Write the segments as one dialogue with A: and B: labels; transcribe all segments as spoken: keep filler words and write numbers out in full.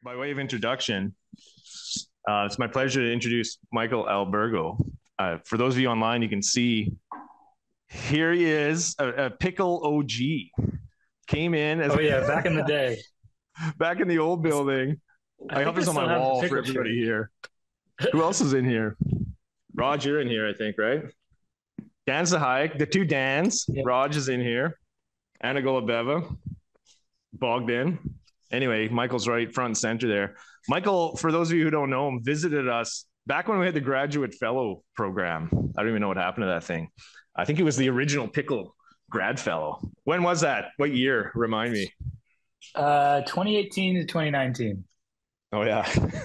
A: by way of introduction, uh, it's my pleasure to introduce Michael Albergo. Uh, for those of you online, you can see here he is, a, a pickle O G. Came in as
B: oh yeah, back in the day,
A: back in the old building. I, I have this on my wall for everybody shirt. Here. Who else is in here? Raj, you're in here, I think, right? Dan Sahayek, the two Dans. Yep. Raj is in here. Anna Golubeva, bogged in. Anyway, Michael's right front and center there. Michael, for those of you who don't know him, visited us back when we had the graduate fellow program. I don't even know what happened to that thing. I think it was the original pickle grad fellow. When was that? What year? Remind me.
B: Uh, twenty eighteen to twenty nineteen.
A: Oh yeah.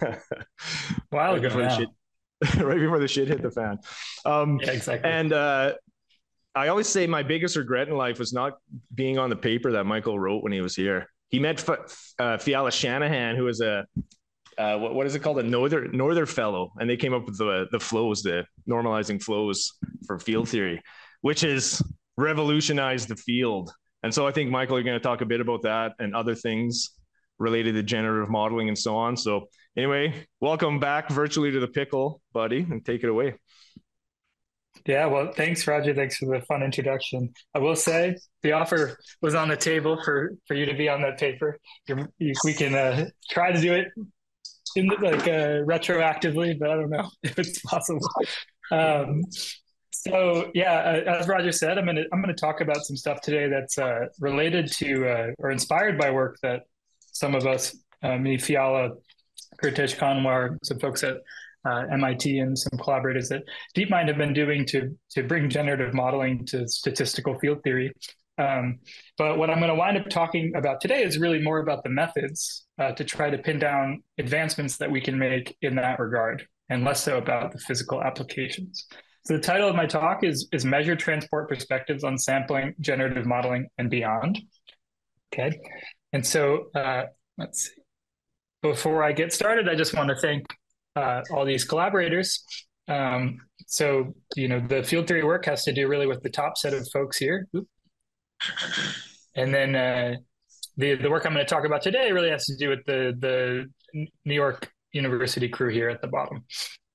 B: Wow. Right,
A: right before the shit hit the fan. Um,
B: yeah, exactly.
A: And uh, I always say my biggest regret in life was not being on the paper that Michael wrote when he was here. He met uh, Fiala Shanahan, who was a, uh, what, what is it called? A Northern Northern fellow. And they came up with the, the flows, the normalizing flows for field theory, which has revolutionized the field. And so I think, Michael, you're going to talk a bit about that and other things related to generative modeling and so on. So anyway, welcome back virtually to the pickle, buddy, and take it away.
B: Yeah, well, thanks, Roger. Thanks for the fun introduction. I will say the offer was on the table for, for you to be on that paper. You're, you, we can uh, try to do it in the, like uh, retroactively, but I don't know if it's possible. Um, so yeah, uh, as Roger said, I'm gonna I'm gonna talk about some stuff today that's uh, related to uh, or inspired by work that some of us, uh, me, Fiala, Kurtesh Kanwar, some folks at Uh, M I T and some collaborators at DeepMind have been doing to to bring generative modeling to statistical field theory. Um, but what I'm going to wind up talking about today is really more about the methods uh, to try to pin down advancements that we can make in that regard, and less so about the physical applications. So the title of my talk is, is Measured Transport Perspectives on Sampling, Generative Modeling, and Beyond. Okay, and so uh, let's see. Before I get started, I just want to thank Uh, all these collaborators. Um, so, you know, the field theory work has to do really with the top set of folks here. Oop. And then uh, the, the work I'm going to talk about today really has to do with the, the New York University crew here at the bottom.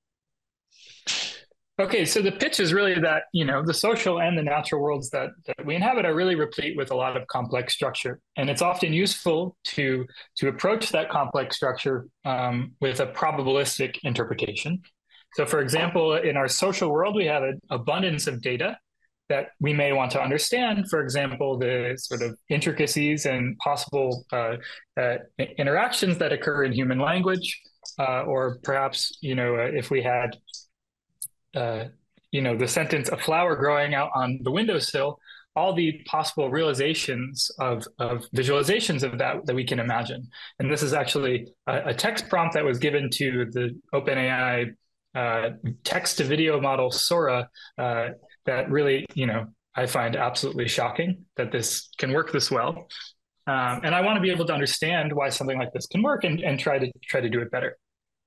B: Okay, so the pitch is really that, you know, the social and the natural worlds that, that we inhabit are really replete with a lot of complex structure. And it's often useful to, to approach that complex structure um, with a probabilistic interpretation. So for example, in our social world, we have an abundance of data that we may want to understand. For example, the sort of intricacies and possible uh, uh, interactions that occur in human language, uh, or perhaps, you know, uh, if we had Uh, you know, the sentence, a flower growing out on the windowsill, all the possible realizations of, of visualizations of that that we can imagine. And this is actually a, a text prompt that was given to the OpenAI uh, text-to-video model Sora uh, that really, you know, I find absolutely shocking that this can work this well. Um, and I want to be able to understand why something like this can work and, and try to try to do it better.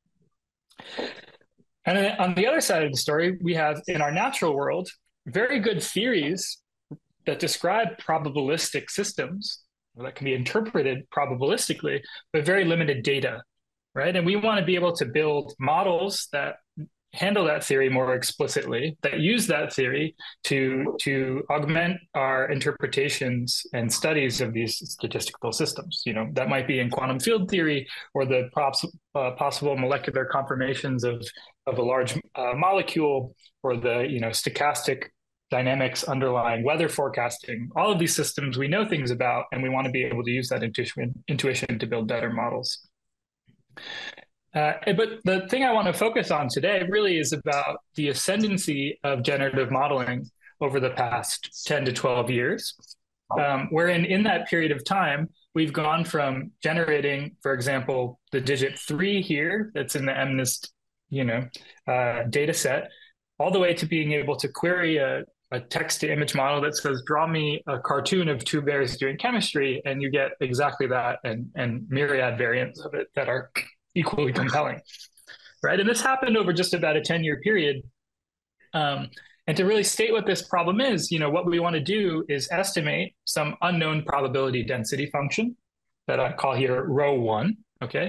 B: And then on the other side of the story, we have in our natural world, very good theories that describe probabilistic systems that can be interpreted probabilistically, but very limited data, right? And we want to be able to build models that handle that theory more explicitly, that use that theory to, to augment our interpretations and studies of these statistical systems. You know, that might be in quantum field theory or the poss uh, possible molecular conformations of, of a large uh, molecule, or the, you know, stochastic dynamics underlying weather forecasting. All of these systems we know things about, and we want to be able to use that intuition, intuition to build better models. Uh, but the thing I want to focus on today really is about the ascendancy of generative modeling over the past ten to twelve years, um, wherein in that period of time, we've gone from generating, for example, the digit three here that's in the MNIST, you know, uh, data set, all the way to being able to query a, a text-to-image model that says, draw me a cartoon of two bears doing chemistry, and you get exactly that, and, and myriad variants of it that are equally compelling, right? And this happened over just about a ten-year period. Um, and to really state what this problem is, you know, what we want to do is estimate some unknown probability density function that I call here rho one, okay?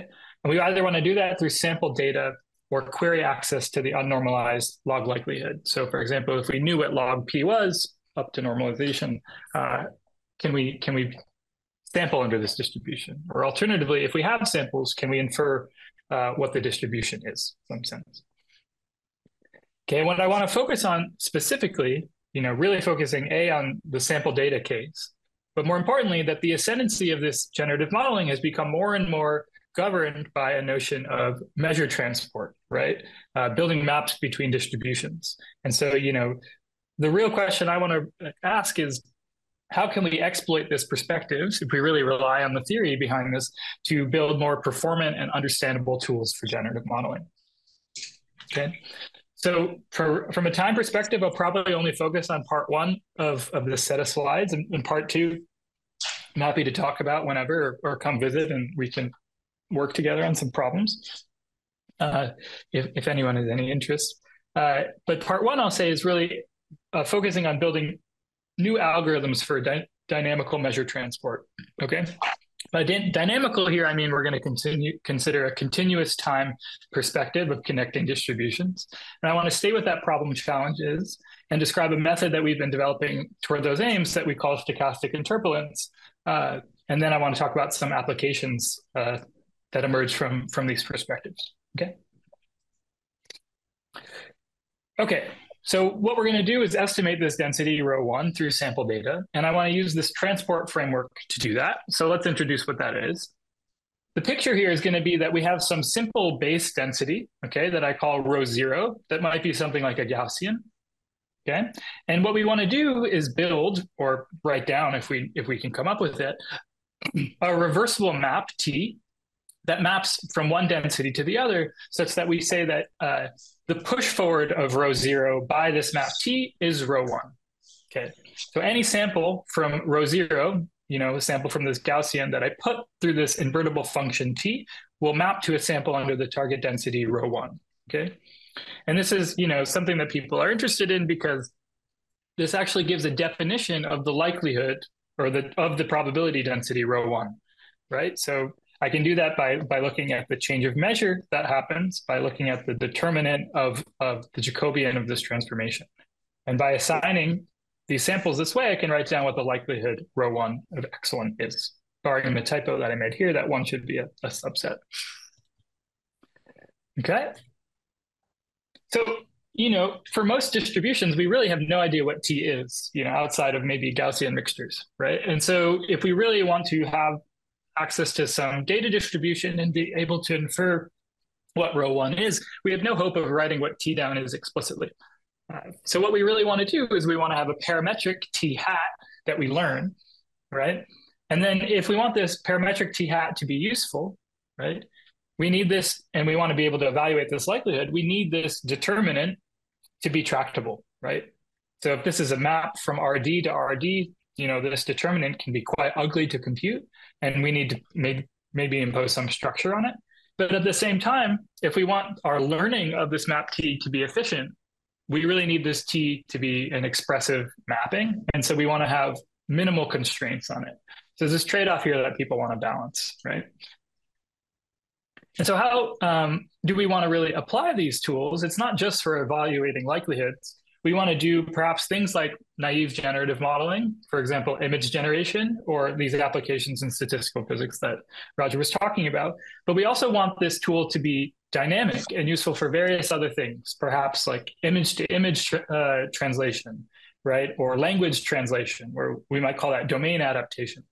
B: And we either want to do that through sample data or query access to the unnormalized log likelihood. So for example, if we knew what log P was up to normalization, uh, can we can we sample under this distribution? Or alternatively, if we have samples, can we infer uh, what the distribution is in some sense? Okay, what I want to focus on specifically, you know, really focusing A on the sample data case, but more importantly, that the ascendancy of this generative modeling has become more and more governed by a notion of measure transport, right? Uh, building maps between distributions. And so, you know, the real question I want to ask is, how can we exploit this perspective, if we really rely on the theory behind this, to build more performant and understandable tools for generative modeling? Okay. So for, from a time perspective, I'll probably only focus on part one of, of this set of slides, and, and part two, I'm happy to talk about whenever, or, or come visit and we can work together on some problems, uh, if, if anyone has any interest. Uh, but part one, I'll say, is really uh, focusing on building new algorithms for dy dynamical measure transport, okay? By dynamical here, I mean we're going to continue consider a continuous time perspective of connecting distributions. And I want to stay with that problem challenges and describe a method that we've been developing toward those aims that we call stochastic interpolance. Uh, and then I want to talk about some applications uh, that emerge from, from these perspectives, okay? Okay. So what we're going to do is estimate this density rho one through sample data, and I want to use this transport framework to do that. So let's introduce what that is. The picture here is going to be that we have some simple base density, okay, that I call rho zero. That might be something like a Gaussian, okay? And what we want to do is build, or write down if we if we can come up with it, a reversible map T that maps from one density to the other, such that we say that uh, the push forward of rho zero by this map T is rho one. Okay, so any sample from rho zero, you know, a sample from this Gaussian that I put through this invertible function T will map to a sample under the target density rho one. Okay, and this is, you know, something that people are interested in because this actually gives a definition of the likelihood or the of the probability density rho one, right? So I can do that by, by looking at the change of measure that happens, by looking at the determinant of, of the Jacobian of this transformation. And by assigning these samples this way, I can write down what the likelihood rho one of x one is. Barring the typo that I made here, that one should be a, a subset. Okay. So, you know, for most distributions, we really have no idea what T is, you know, outside of maybe Gaussian mixtures, right? And so if we really want to have access to some data distribution and be able to infer what rho one is, we have no hope of writing what T down is explicitly. Uh, so what we really want to do is we want to have a parametric T hat that we learn, right? And then if we want this parametric T hat to be useful, right, we need this, and we want to be able to evaluate this likelihood, we need this determinant to be tractable, right? So if this is a map from R D to R D, you know, this determinant can be quite ugly to compute, and we need to maybe, maybe impose some structure on it. But at the same time, if we want our learning of this map T to be efficient, we really need this T to be an expressive mapping. And so we want to have minimal constraints on it. So there's this trade-off here that people want to balance, right? And so how um, do we want to really apply these tools? It's not just for evaluating likelihoods. We want to do perhaps things like naive generative modeling, for example, image generation, or these applications in statistical physics that Roger was talking about. But we also want this tool to be dynamic and useful for various other things, perhaps like image to image uh, translation, right? Or language translation, or we might call that domain adaptation.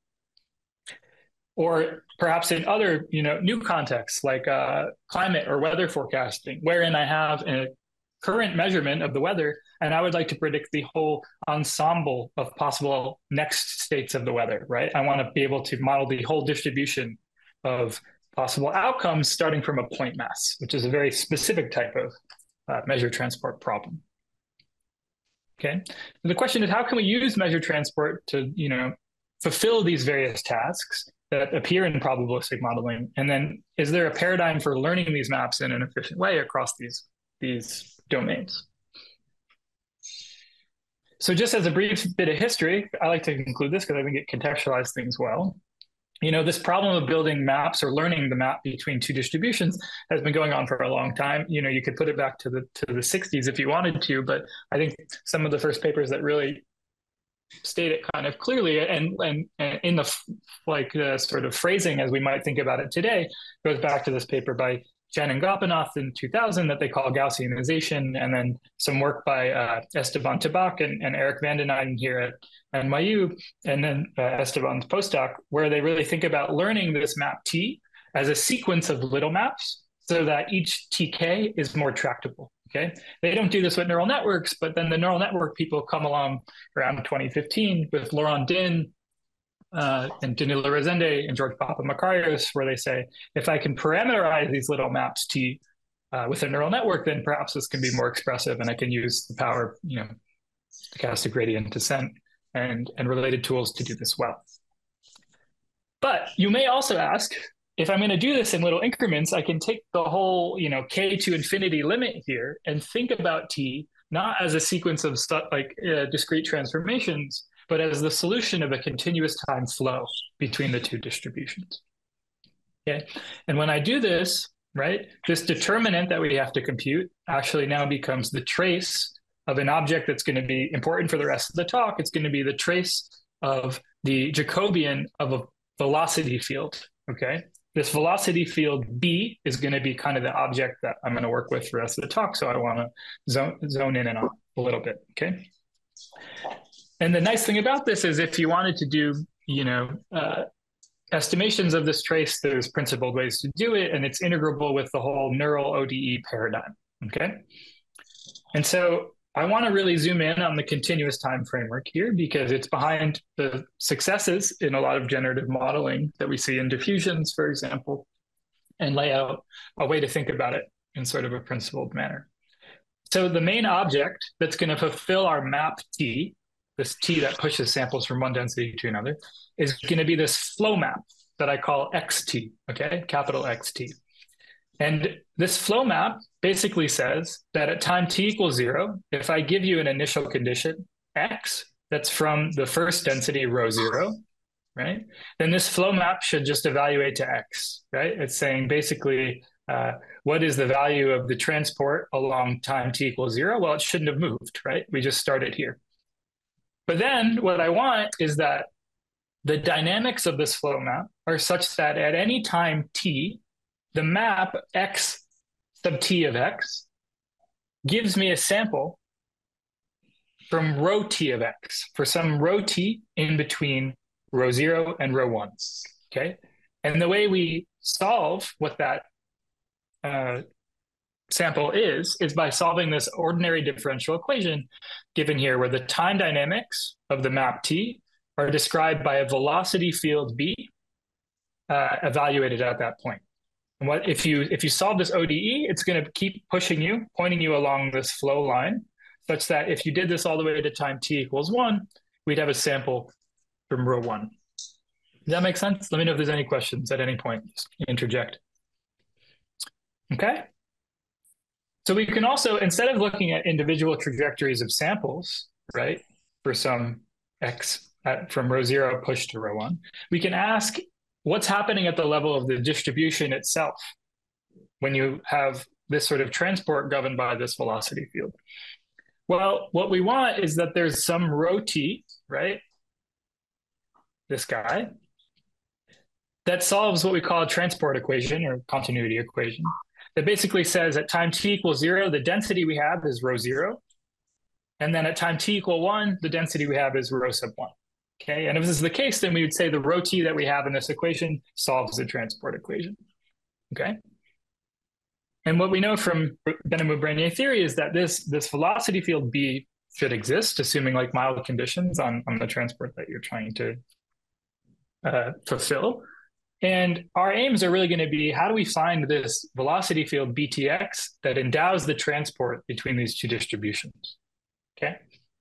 B: Or perhaps in other, you know, new contexts like uh, climate or weather forecasting, wherein I have a current measurement of the weather, and I would like to predict the whole ensemble of possible next states of the weather, right? I want to be able to model the whole distribution of possible outcomes starting from a point mass, which is a very specific type of uh, measure transport problem. Okay, and the question is, how can we use measure transport to, you know, fulfill these various tasks that appear in probabilistic modeling? And then is there a paradigm for learning these maps in an efficient way across these, these domains? So just as a brief bit of history, I like to conclude this because I think it contextualizes things well. you know, this problem of building maps or learning the map between two distributions has been going on for a long time. You know, you could put it back to the to the sixties if you wanted to, but I think some of the first papers that really state it kind of clearly and and, and in the like the sort of phrasing as we might think about it today goes back to this paper by Chen and Gopinath in two thousand that they call Gaussianization, and then some work by uh, Esteban Tabak and, and Eric van den Eyden here at N Y U, and then uh, Esteban's postdoc, where they really think about learning this map T as a sequence of little maps so that each T K is more tractable. Okay, they don't do this with neural networks, but then the neural network people come along around twenty fifteen with Laurent Din uh, and Danilo Rezende and George Papamakarios, where they say, if I can parameterize these little maps T uh, with a neural network, then perhaps this can be more expressive, and I can use the power, you know, stochastic gradient descent and and related tools to do this well. But you may also ask, if I'm going to do this in little increments, I can take the whole, you know, k to infinity limit here and think about T not as a sequence of like uh, discrete transformations, but as the solution of a continuous time flow between the two distributions. Okay, and when I do this, right, this determinant that we have to compute actually now becomes the trace of an object that's going to be important for the rest of the talk. It's going to be the trace of the Jacobian of a velocity field. Okay, this velocity field B is going to be kind of the object that I'm going to work with for the rest of the talk. So I want to zone, zone in and on a little bit. Okay. And the nice thing about this is if you wanted to do, you know, uh, estimations of this trace, there's principled ways to do it, and it's integrable with the whole neural O D E paradigm. Okay. And so I want to really zoom in on the continuous time framework here because it's behind the successes in a lot of generative modeling that we see in diffusions, for example, and lay out a way to think about it in sort of a principled manner. So the main object that's going to fulfill our map T, this T that pushes samples from one density to another, is going to be this flow map that I call X T, okay, capital X T. And this flow map basically says that at time T equals zero, if I give you an initial condition, X, that's from the first density rho zero, right? Then this flow map should just evaluate to X, right? It's saying basically, uh, what is the value of the transport along time T equals zero? Well, it shouldn't have moved, right? We just started here. But then what I want is that the dynamics of this flow map are such that at any time T, the map X sub T of X gives me a sample from rho T of X for some rho T in between rho zero and rho one, okay? And the way we solve what that uh, sample is, is by solving this ordinary differential equation given here where the time dynamics of the map T are described by a velocity field B uh, evaluated at that point. And what if you if you solve this O D E, it's going to keep pushing you, pointing you along this flow line, such that if you did this all the way to time T equals one, we'd have a sample from rho one. Does that make sense? Let me know if there's any questions at any point. Just interject. Okay. So we can also, instead of looking at individual trajectories of samples, right, for some X at, from rho zero pushed to rho one, we can ask what's happening at the level of the distribution itself when you have this sort of transport governed by this velocity field. Well, what we want is that there's some rho T, right, this guy, that solves what we call a transport equation or continuity equation that basically says at time T equals zero, the density we have is rho zero. And then at time T equal one, the density we have is rho sub one. Okay, and if this is the case, then we would say the rho T that we have in this equation solves the transport equation. Okay. And what we know from Benhamou-Brenier theory is that this, this velocity field B should exist, assuming like mild conditions on, on the transport that you're trying to uh, fulfill. And our aims are really going to be, how do we find this velocity field B T X that endows the transport between these two distributions? Okay.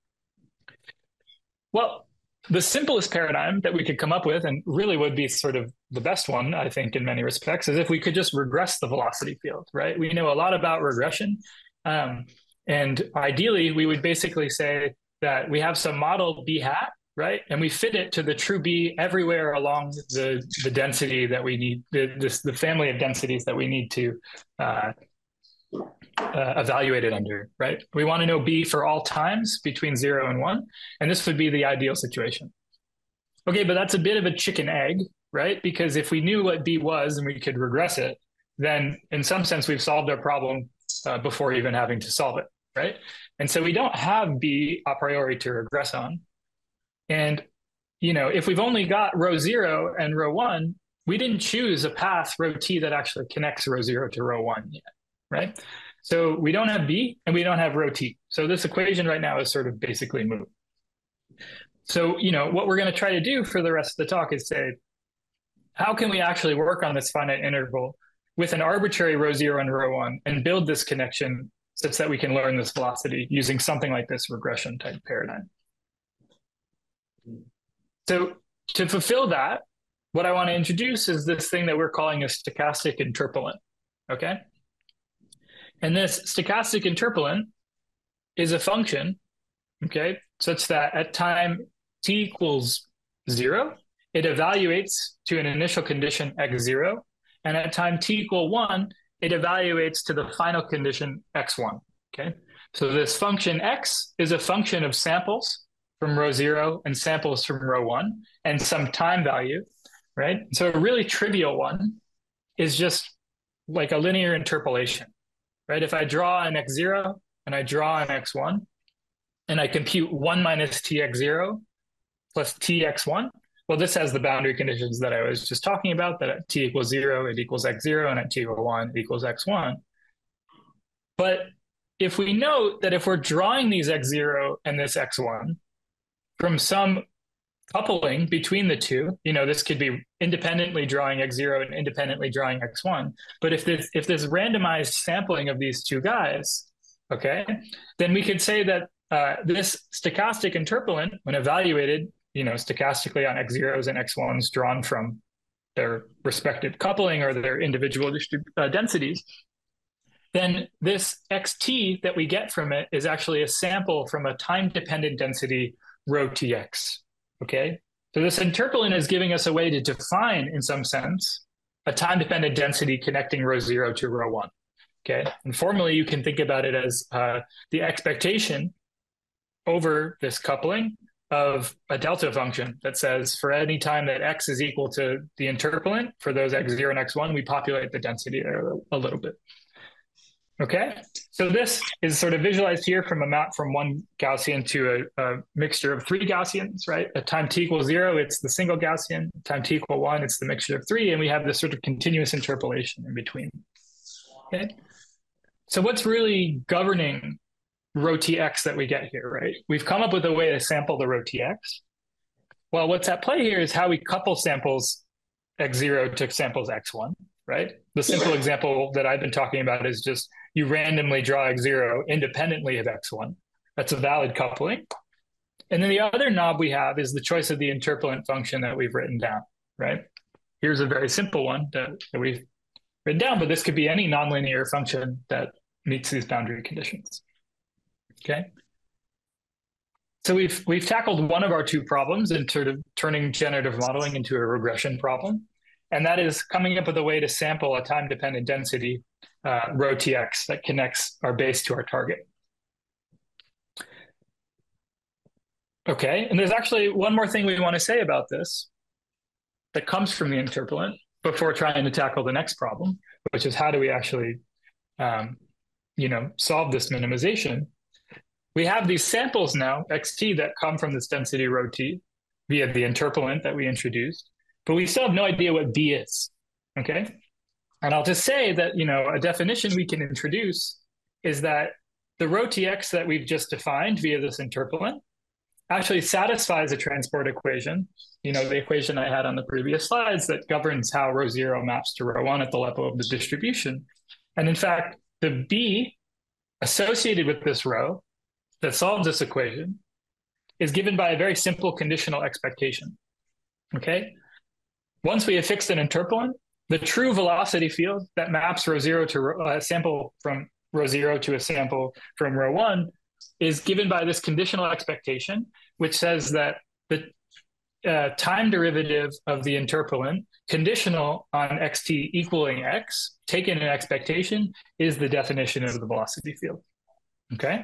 B: Well, the simplest paradigm that we could come up with, and really would be sort of the best one, I think, in many respects, is if we could just regress the velocity field, right? We know a lot about regression. Um, and ideally, we would basically say that we have some model B hat, right? And we fit it to the true B everywhere along the, the density that we need, the, this, the family of densities that we need to uh, uh, evaluate it under, right? We want to know B for all times between zero and one, and this would be the ideal situation. Okay, but that's a bit of a chicken egg, right? Because if we knew what B was and we could regress it, then in some sense, we've solved our problem uh, before even having to solve it, right? And so we don't have B a priori to regress on. And, you know, if we've only got row zero and row one, we didn't choose a path, row T, that actually connects row zero to row one yet, right? So we don't have B and we don't have row T. So this equation right now is sort of basically moot. So, you know, what we're going to try to do for the rest of the talk is say, how can we actually work on this finite interval with an arbitrary row zero and row one and build this connection such that we can learn this velocity using something like this regression type paradigm? So to fulfill that, what I want to introduce is this thing that we're calling a stochastic interpolant, okay? And this stochastic interpolant is a function, okay, such that at time t equals zero, it evaluates to an initial condition x zero, and at time t equal one, it evaluates to the final condition x one, okay? So this function x is a function of samples from row zero and samples from row one and some time value, right? So a really trivial one is just like a linear interpolation, right? If I draw an x zero and I draw an x one and I compute one minus tx zero plus tx one, well, this has the boundary conditions that I was just talking about, that at t equals zero, it equals x zero, and at t equals one, it equals x one. But if we note that if we're drawing these x zero and this x one from some coupling between the two, you know, this could be independently drawing x zero and independently drawing x one. But if this, if this randomized sampling of these two guys, okay, then we could say that uh, this stochastic interpolant, when evaluated, you know, stochastically on x zeros and x ones drawn from their respective coupling or their individual uh, densities, then this xt that we get from it is actually a sample from a time-dependent density rho tx, okay? So this interpolant is giving us a way to define, in some sense, a time-dependent density connecting row zero to row one, okay? And formally, you can think about it as uh, the expectation over this coupling of a delta function that says for any time that x is equal to the interpolant, for those x zero and x one, we populate the density there a little bit. Okay, so this is sort of visualized here from a map from one Gaussian to a, a mixture of three Gaussians, right? At time t equals zero, it's the single Gaussian. At time t equal one, it's the mixture of three, and we have this sort of continuous interpolation in between. Okay, so what's really governing rho tx that we get here, right? We've come up with a way to sample the rho tx. Well, what's at play here is how we couple samples x zero to samples x one, right? The simple example that I've been talking about is just you randomly draw x zero independently of x one. That's a valid coupling. And then the other knob we have is the choice of the interpolant function that we've written down, right? Here's a very simple one that, that we've written down, but this could be any nonlinear function that meets these boundary conditions. Okay. So we've we've tackled one of our two problems in sort of turning generative modeling into a regression problem. And that is coming up with a way to sample a time-dependent density, uh, rho tx, that connects our base to our target. Okay, and there's actually one more thing we want to say about this that comes from the interpolant before trying to tackle the next problem, which is how do we actually, um, you know, solve this minimization? We have these samples now, xt, that come from this density rho t via the interpolant that we introduced, but we still have no idea what B is, okay? And I'll just say that, you know, a definition we can introduce is that the rho tx that we've just defined via this interpolant actually satisfies a transport equation, you know, the equation I had on the previous slides that governs how rho zero maps to rho one at the level of the distribution. And in fact, the B associated with this rho that solves this equation is given by a very simple conditional expectation, okay? Once we have fixed an interpolant, the true velocity field that maps rho zero to a uh, sample from rho zero to a sample from rho one is given by this conditional expectation, which says that the uh, time derivative of the interpolant conditional on xt equaling x, taken in expectation, is the definition of the velocity field. Okay?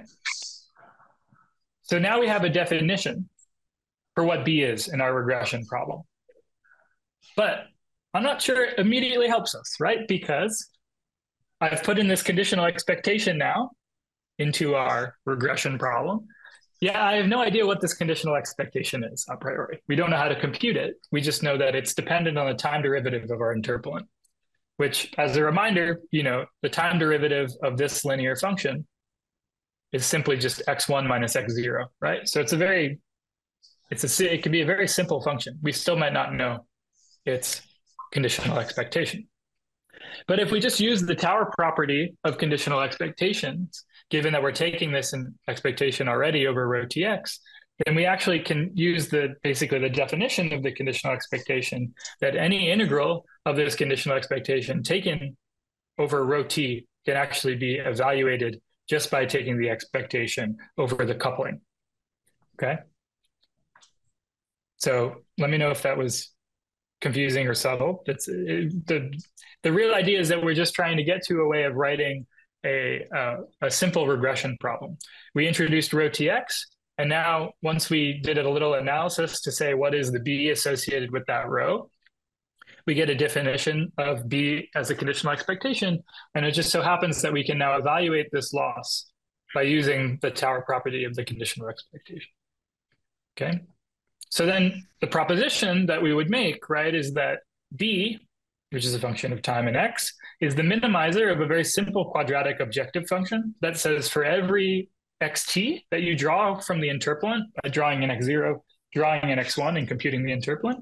B: So now we have a definition for what B is in our regression problem. But I'm not sure it immediately helps us, right? Because I've put in this conditional expectation now into our regression problem. Yeah, I have no idea what this conditional expectation is a priori. We don't know how to compute it. We just know that it's dependent on the time derivative of our interpolant, which, as a reminder, you know, the time derivative of this linear function is simply just x one minus x zero, right? So it's a very, it's a, it can be a very simple function. We still might not know its conditional expectation. But if we just use the Tower property of conditional expectations, given that we're taking this in expectation already over rho tx, then we actually can use the basically the definition of the conditional expectation that any integral of this conditional expectation taken over rho t can actually be evaluated just by taking the expectation over the coupling. Okay. So let me know if that was confusing or subtle. It's it, the the real idea is that we're just trying to get to a way of writing a uh, a simple regression problem. We introduced rho tx, and now once we did a little analysis to say what is the B associated with that rho, we get a definition of B as a conditional expectation, and it just so happens that we can now evaluate this loss by using the Tower property of the conditional expectation. Okay. So then the proposition that we would make, right, is that B, which is a function of time and x, is the minimizer of a very simple quadratic objective function that says for every xt that you draw from the interpolant by drawing an x zero, drawing an x one, and computing the interpolant,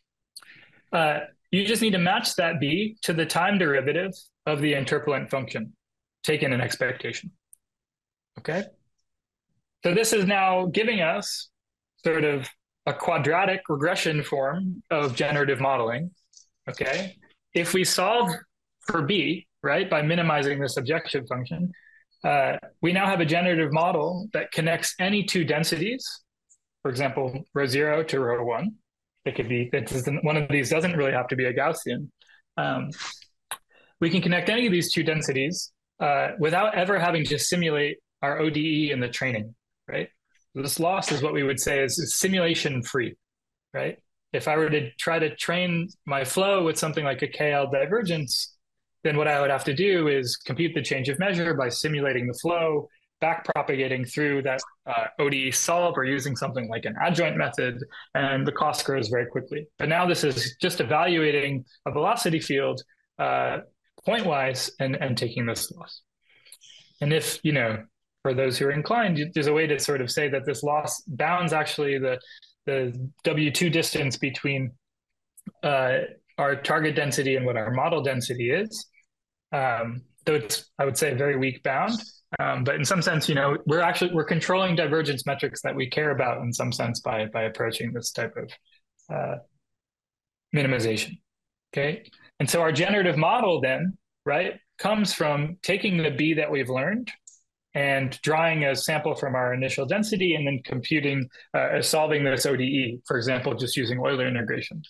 B: uh, you just need to match that B to the time derivative of the interpolant function, taken in expectation. Okay? So this is now giving us sort of a quadratic regression form of generative modeling, okay? If we solve for B, right, by minimizing this objective function, uh, we now have a generative model that connects any two densities, for example, rho zero to rho one. It could be, that one of these doesn't really have to be a Gaussian. Um, we can connect any of these two densities uh, without ever having to simulate our O D E in the training, right? This loss is what we would say is, is simulation free, right? If I were to try to train my flow with something like a K L divergence, then what I would have to do is compute the change of measure by simulating the flow, back propagating through that uh, O D E solve or using something like an adjoint method, and the cost grows very quickly. But now this is just evaluating a velocity field uh, point-wise and, and taking this loss. And if, you know, for those who are inclined, there's a way to sort of say that this loss bounds actually the, the W two distance between uh, our target density and what our model density is. Um, though it's, I would say, a very weak bound. Um, but in some sense, you know, we're actually, we're controlling divergence metrics that we care about in some sense by, by approaching this type of uh, minimization, okay? And so our generative model then, right, comes from taking the B that we've learned and drawing a sample from our initial density and then computing, uh, solving this O D E, for example, just using Euler integration.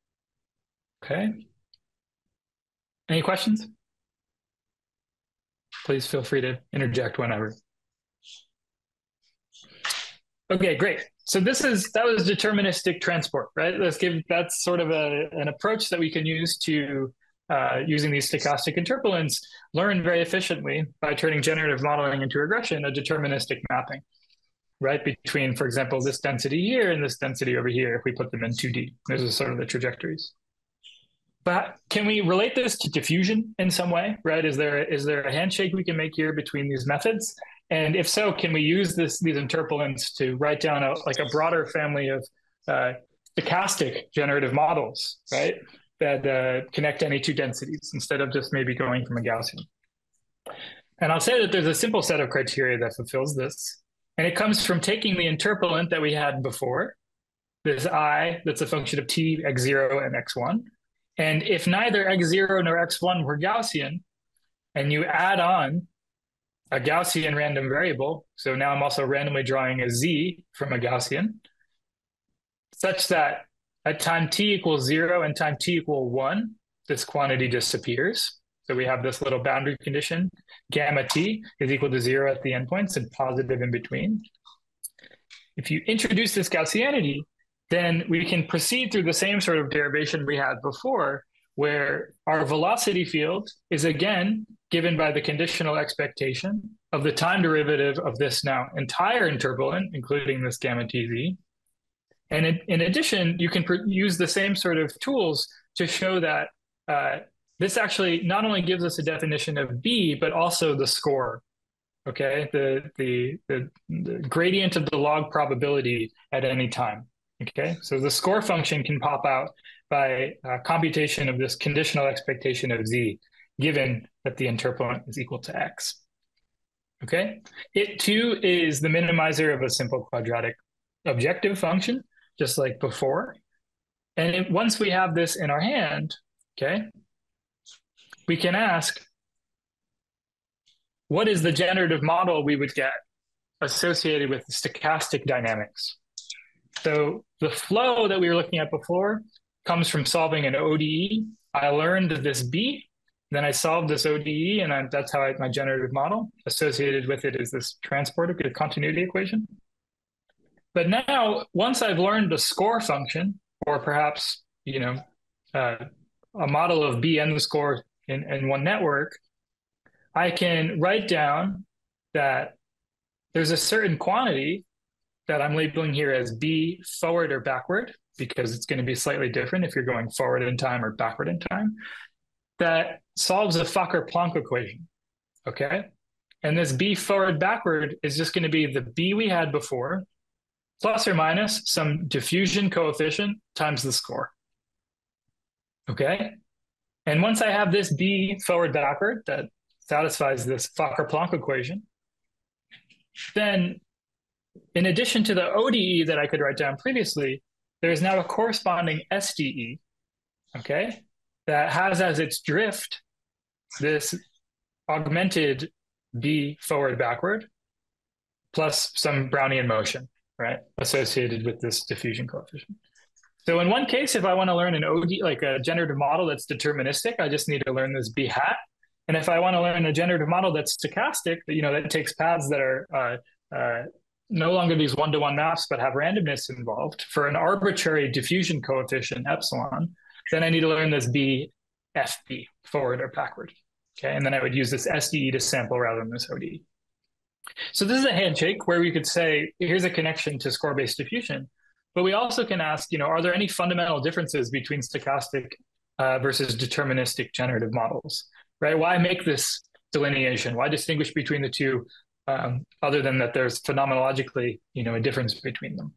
B: Okay. Any questions? Please feel free to interject whenever. Okay, great. So this is, that was deterministic transport, right? Let's give, that's sort of a, an approach that we can use to Uh, using these stochastic interpolants, learn very efficiently by turning generative modeling into regression, a deterministic mapping, right? Between, for example, this density here and this density over here, if we put them in two D. Those are sort of the trajectories. But can we relate this to diffusion in some way, right? Is there, is there a handshake we can make here between these methods? And if so, can we use this, these interpolants to write down a, like a broader family of uh, stochastic generative models, right? That uh, connect any two densities instead of just maybe going from a Gaussian. And I'll say that there's a simple set of criteria that fulfills this. And it comes from taking the interpolant that we had before, this I that's a function of t, x zero, and x one. And if neither x zero nor x one were Gaussian, and you add on a Gaussian random variable, so now I'm also randomly drawing a z from a Gaussian, such that at time t equals zero and time t equal one, this quantity disappears. So we have this little boundary condition, gamma t is equal to zero at the endpoints and positive in between. If you introduce this Gaussianity, then we can proceed through the same sort of derivation we had before, where our velocity field is again given by the conditional expectation of the time derivative of this now entire interpolant, including this gamma tz. And in, in addition, you can use the same sort of tools to show that uh, this actually not only gives us a definition of B, but also the score, okay? The, the, the, the gradient of the log probability at any time, okay? So the score function can pop out by uh, computation of this conditional expectation of Z, given that the interpolant is equal to X, okay? It too is the minimizer of a simple quadratic objective function, just like before. And it, once we have this in our hand, okay, we can ask, what is the generative model we would get associated with stochastic dynamics? So the flow that we were looking at before comes from solving an O D E. I learned this B, then I solved this O D E, and I, that's how I, my generative model associated with it is this transport of the continuity equation. But now, once I've learned the score function, or perhaps, you know, uh, a model of B and the score in, in one network, I can write down that there's a certain quantity that I'm labeling here as B forward or backward, because it's going to be slightly different if you're going forward in time or backward in time, that solves a Fokker-Planck equation, okay? And this B forward backward is just going to be the B we had before, plus or minus some diffusion coefficient times the score, okay? And once I have this B forward backward that satisfies this Fokker-Planck equation, then in addition to the O D E that I could write down previously, there is now a corresponding S D E, okay, that has as its drift this augmented B forward backward plus some Brownian motion, right, associated with this diffusion coefficient. So in one case, if I want to learn an O D, like a generative model that's deterministic, I just need to learn this B hat. And if I want to learn a generative model that's stochastic, you know, that takes paths that are uh, uh, no longer these one-to-one maps, but have randomness involved for an arbitrary diffusion coefficient, epsilon, then I need to learn this B F B, forward or backward. Okay, and then I would use this S D E to sample rather than this O D E. So this is a handshake where we could say, here's a connection to score-based diffusion. But we also can ask, you know, are there any fundamental differences between stochastic uh, versus deterministic generative models, right? Why make this delineation? Why distinguish between the two, um, other than that there's phenomenologically, you know, a difference between them?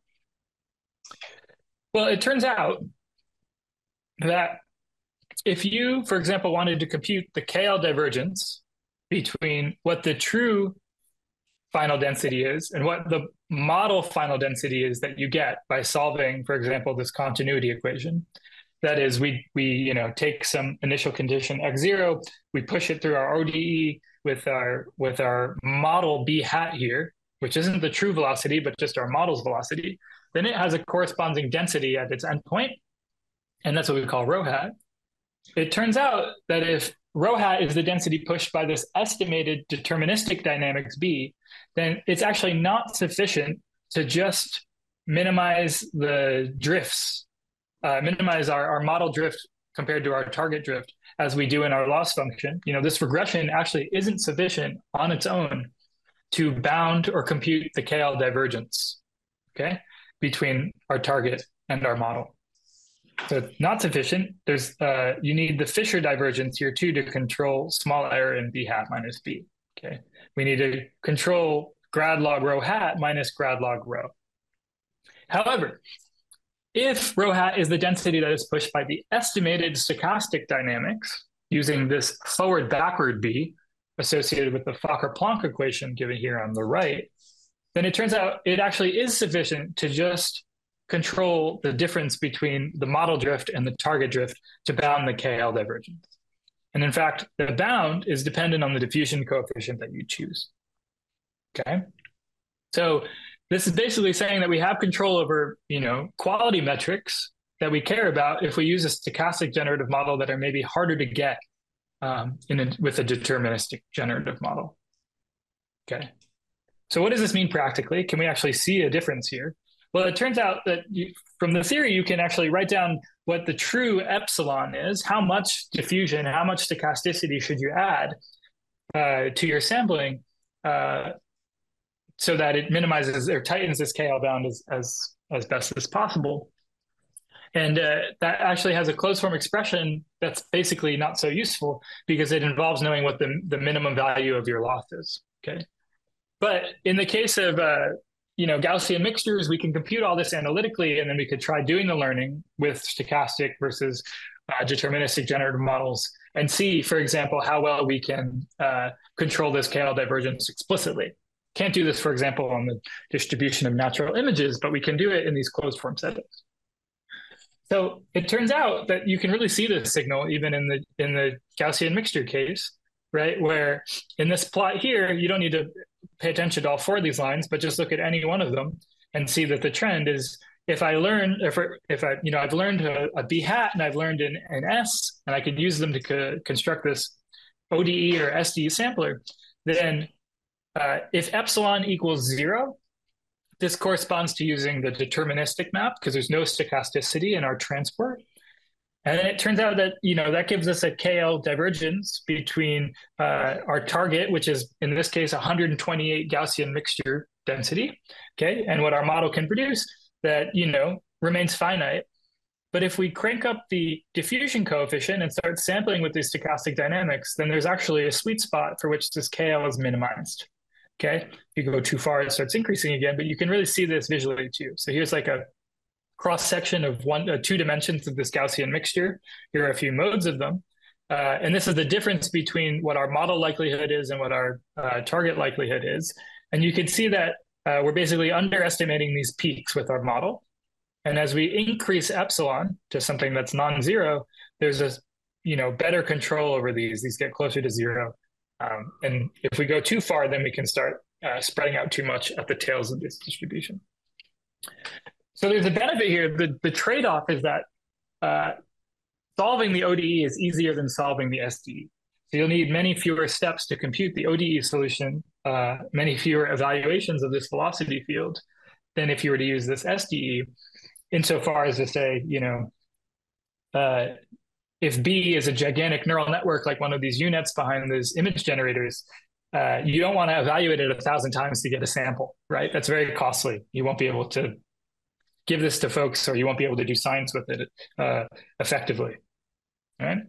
B: Well, it turns out that if you, for example, wanted to compute the K L divergence between what the true final density is and what the model final density is that you get by solving, for example, this continuity equation. That is, we we you know take some initial condition x zero, we push it through our O D E with our with our model B hat here, which isn't the true velocity, but just our model's velocity. Then it has a corresponding density at its endpoint, and that's what we call rho hat. It turns out that if rho hat is the density pushed by this estimated deterministic dynamics B, then it's actually not sufficient to just minimize the drifts, uh, minimize our, our model drift compared to our target drift as we do in our loss function. You know, this regression actually isn't sufficient on its own to bound or compute the K L divergence, okay, between our target and our model. So it's not sufficient. There's uh, you need the Fisher divergence here too to control small error in B hat minus B. Okay, we need to control grad log rho hat minus grad log rho. However, if rho hat is the density that is pushed by the estimated stochastic dynamics using this forward backward B associated with the Fokker-Planck equation given here on the right, then it turns out it actually is sufficient to just control the difference between the model drift and the target drift to bound the K L divergence. And in fact, the bound is dependent on the diffusion coefficient that you choose. Okay. So this is basically saying that we have control over, you know, quality metrics that we care about if we use a stochastic generative model that are maybe harder to get um, in a, with a deterministic generative model. Okay. So what does this mean practically? Can we actually see a difference here? Well, it turns out that you, from the theory, you can actually write down what the true epsilon is, how much diffusion, how much stochasticity should you add uh, to your sampling uh, so that it minimizes or tightens this K L bound as, as, as best as possible. And uh, that actually has a closed form expression that's basically not so useful because it involves knowing what the, the minimum value of your loss is, okay? But in the case of uh, you know, Gaussian mixtures, we can compute all this analytically, and then we could try doing the learning with stochastic versus uh, deterministic generative models and see, for example, how well we can uh, control this K L divergence explicitly. Can't do this, for example, on the distribution of natural images, but we can do it in these closed form settings. So it turns out that you can really see this signal even in the in the Gaussian mixture case, right? Where in this plot here, you don't need to pay attention to all four of these lines, but just look at any one of them and see that the trend is, if I learn, if, if I, you know, I've learned a, a B hat and I've learned an, an S, and I could use them to co construct this O D E or S D E sampler, then uh, if epsilon equals zero, this corresponds to using the deterministic map because there's no stochasticity in our transport. And then it turns out that, you know, that gives us a K L divergence between uh, our target, which is in this case one hundred twenty-eight Gaussian mixture density, okay, and what our model can produce that, you know, remains finite. But if we crank up the diffusion coefficient and start sampling with these stochastic dynamics, then there's actually a sweet spot for which this K L is minimized, okay? If you go too far, it starts increasing again, but you can really see this visually too. So here's like a cross-section of one, uh, two dimensions of this Gaussian mixture. Here are a few modes of them. Uh, and this is the difference between what our model likelihood is and what our uh, target likelihood is. And you can see that uh, we're basically underestimating these peaks with our model. And as we increase epsilon to something that's non-zero, there's a you know, better control over these. These get closer to zero. Um, and if we go too far, then we can start uh, spreading out too much at the tails of this distribution. So there's a benefit here. The, the trade-off is that uh, solving the O D E is easier than solving the S D E. So you'll need many fewer steps to compute the O D E solution, uh, many fewer evaluations of this velocity field than if you were to use this S D E, insofar as to say, you know, uh, if B is a gigantic neural network like one of these U NETs behind those image generators, uh, you don't want to evaluate it a thousand times to get a sample, right? That's very costly. You won't be able to give this to folks, or you won't be able to do science with it uh, effectively. All right.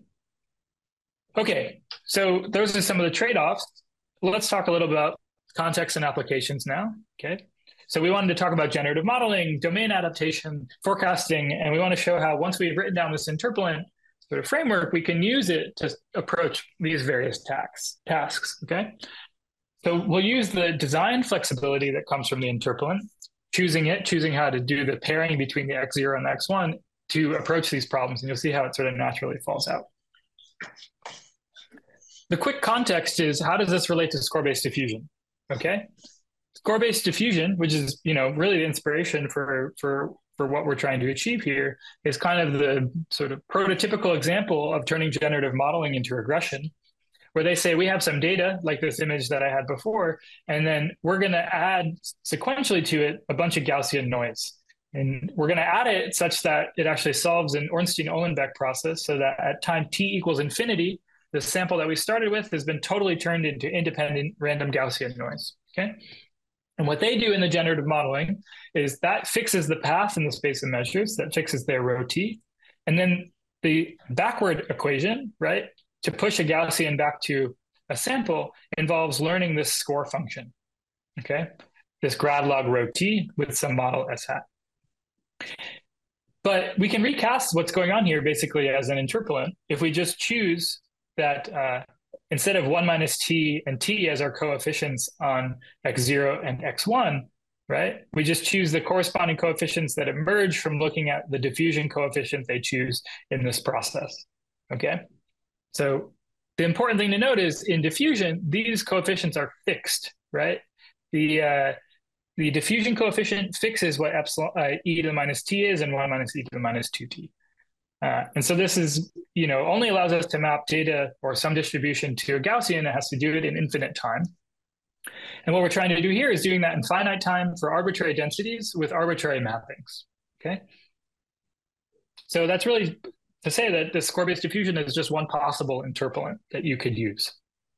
B: Okay, so those are some of the trade-offs. Let's talk a little about context and applications now. Okay, so we wanted to talk about generative modeling, domain adaptation, forecasting, and we want to show how once we've written down this interpolant sort of framework, we can use it to approach these various tasks. tasks. Okay, so we'll use the design flexibility that comes from the interpolant, choosing it, choosing how to do the pairing between the X zero and the X one to approach these problems, and you'll see how it sort of naturally falls out. The quick context is, how does this relate to score-based diffusion? Okay, score-based diffusion, which is, you know, really the inspiration for for for what we're trying to achieve here, is kind of the sort of prototypical example of turning generative modeling into regression, where they say we have some data like this image that I had before, and then we're going to add sequentially to it a bunch of Gaussian noise. And we're going to add it such that it actually solves an Ornstein-Uhlenbeck process, so that at time t equals infinity, the sample that we started with has been totally turned into independent random Gaussian noise. Okay. And what they do in the generative modeling is that fixes the path in the space of measures, that fixes their rho t. And then the backward equation, right, to push a Gaussian back to a sample involves learning this score function. Okay. This grad log rho t with some model S hat. But we can recast what's going on here basically as an interpolant if we just choose that uh, instead of one minus t and t as our coefficients on X zero and X one, right? We just choose the corresponding coefficients that emerge from looking at the diffusion coefficient they choose in this process, okay? So the important thing to note is in diffusion, these coefficients are fixed, right? The, uh, the diffusion coefficient fixes what epsilon uh, e to the minus t is and one minus e to the minus two t. Uh, and so this is, you know, only allows us to map data or some distribution to a Gaussian. It has to do it in infinite time. And what we're trying to do here is doing that in finite time for arbitrary densities with arbitrary mappings, okay? So that's really to say that the score-based diffusion is just one possible interpolant that you could use.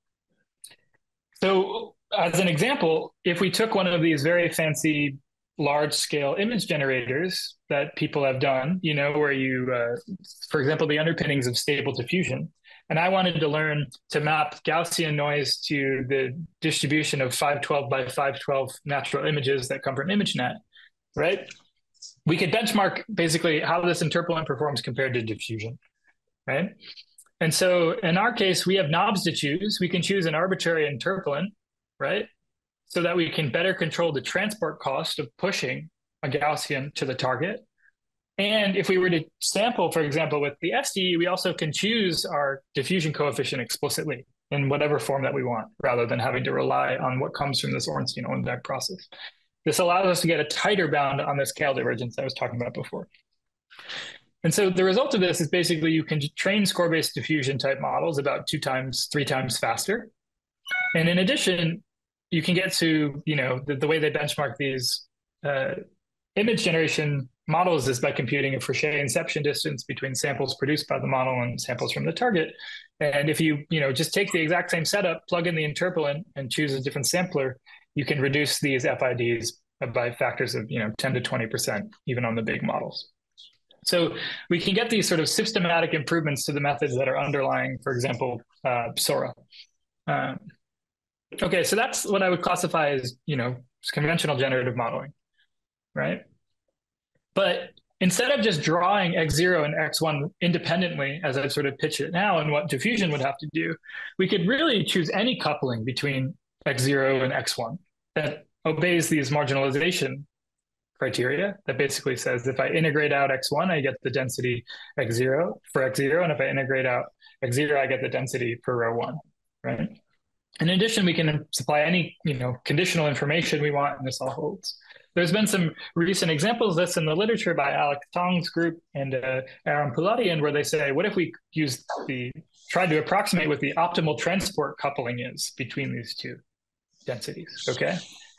B: So as an example, if we took one of these very fancy large-scale image generators that people have done, you know, where you, uh, for example, the underpinnings of stable diffusion, and I wanted to learn to map Gaussian noise to the distribution of five twelve by five twelve natural images that come from ImageNet, right? We could benchmark basically how this interpolant performs compared to diffusion, right? And so in our case, we have knobs to choose. We can choose an arbitrary interpolant, right? So that we can better control the transport cost of pushing a Gaussian to the target. And if we were to sample, for example, with the S D E, we also can choose our diffusion coefficient explicitly in whatever form that we want, rather than having to rely on what comes from this Ornstein-Ohlenberg process. This allows us to get a tighter bound on the scale divergence I was talking about before. And so the result of this is basically you can train score-based diffusion type models about two times, three times faster. And in addition, you can get to, you know, the, the way they benchmark these uh, image generation models is by computing a Fréchet inception distance between samples produced by the model and samples from the target. And if you, you know, just take the exact same setup, plug in the interpolant and choose a different sampler, you can reduce these F I Ds by factors of, you know, ten to twenty percent, even on the big models. So we can get these sort of systematic improvements to the methods that are underlying, for example, uh, Sora. Um, okay, so that's what I would classify as, you know, conventional generative modeling, right? But instead of just drawing x zero and x one independently, as I sort of pitch it now, and what diffusion would have to do, we could really choose any coupling between x zero and x one that obeys these marginalization criteria that basically says if I integrate out x one, I get the density x zero for x zero, and if I integrate out x zero, I get the density for row one, right? In addition, we can supply any, you know, conditional information we want, and this all holds. There's been some recent examples of this in the literature by Alex Tong's group and uh, Aaron Pouladian, where they say, what if we use the, tried to approximate what the optimal transport coupling is between these two densities, okay?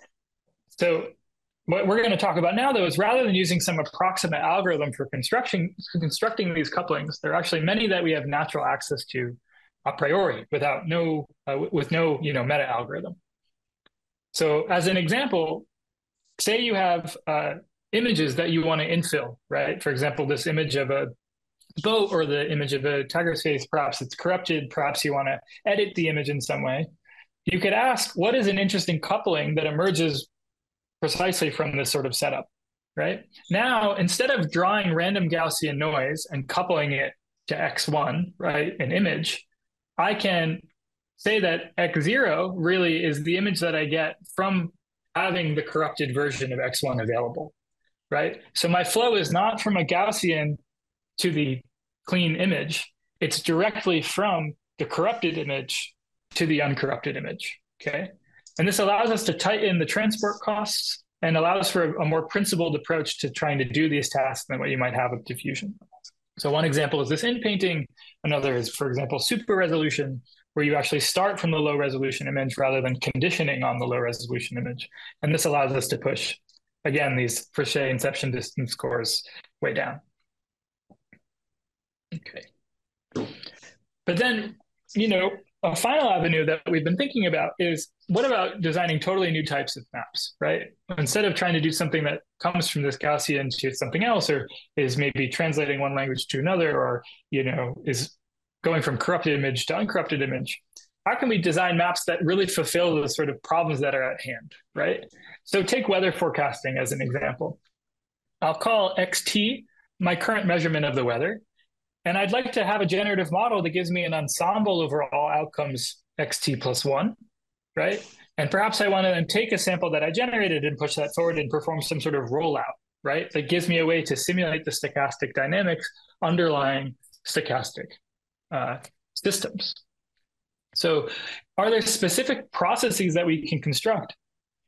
B: So what we're going to talk about now, though, is rather than using some approximate algorithm for construction, constructing these couplings, there are actually many that we have natural access to a priori without no, uh, with no, you know, meta algorithm. So as an example, say you have uh, images that you want to infill, right? For example, this image of a boat or the image of a tiger's face, perhaps it's corrupted, perhaps you want to edit the image in some way. You could ask, what is an interesting coupling that emerges precisely from this sort of setup, right? Now, instead of drawing random Gaussian noise and coupling it to x one, right, an image, I can say that x zero really is the image that I get from having the corrupted version of x one available, right? So my flow is not from a Gaussian to the clean image. It's directly from the corrupted image to the uncorrupted image, okay? And this allows us to tighten the transport costs and allows for a more principled approach to trying to do these tasks than what you might have with diffusion. So one example is this in painting. Another is, for example, super resolution, where you actually start from the low resolution image rather than conditioning on the low resolution image. And this allows us to push, again, these Fréchet inception distance scores way down. Okay. But then, you know, a final avenue that we've been thinking about is, what about designing totally new types of maps, right? Instead of trying to do something that comes from this Gaussian to something else, or is maybe translating one language to another, or, you know, is going from corrupted image to uncorrupted image, how can we design maps that really fulfill the sort of problems that are at hand, right? So take weather forecasting as an example. I'll call X T my current measurement of the weather, and I'd like to have a generative model that gives me an ensemble overall outcomes X T plus one, right? And perhaps I want to then take a sample that I generated and push that forward and perform some sort of rollout, right? That gives me a way to simulate the stochastic dynamics underlying stochastic uh, systems. So are there specific processes that we can construct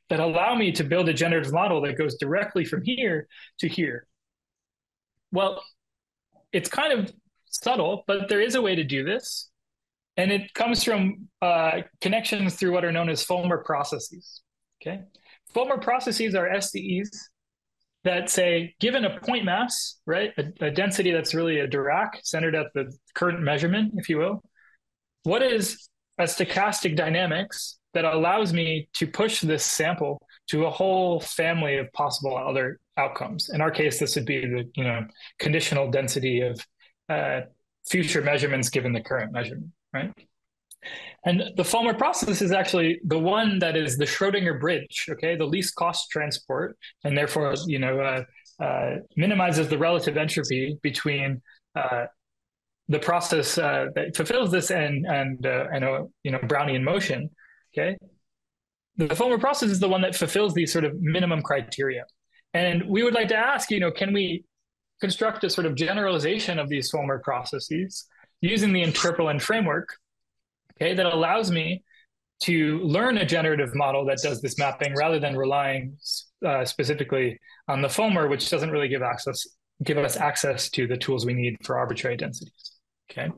B: that allow me to build a generative model that goes directly from here to here. Well, it's kind of subtle, but there is a way to do this. And it comes from uh, connections through what are known as Fulmer processes. Okay, Fulmer processes are S D Es that say, given a point mass, right, a, a density that's really a Dirac centered at the current measurement, if you will, what is a stochastic dynamics that allows me to push this sample to a whole family of possible other outcomes? In our case, this would be the you know conditional density of uh, future measurements given the current measurement, right? And the Fulmer process is actually the one that is the Schrodinger bridge, okay, the least cost transport, and therefore, you know, uh, uh, minimizes the relative entropy between uh, the process uh, that fulfills this and and uh, and a you know Brownian motion, okay. The Fulmer process is the one that fulfills these sort of minimum criteria, and we would like to ask, you know, can we construct a sort of generalization of these Fulmer processes using the interpolant framework? Okay, that allows me to learn a generative model that does this mapping rather than relying uh, specifically on the Fulmer, which doesn't really give access, give us access to the tools we need for arbitrary densities. Okay,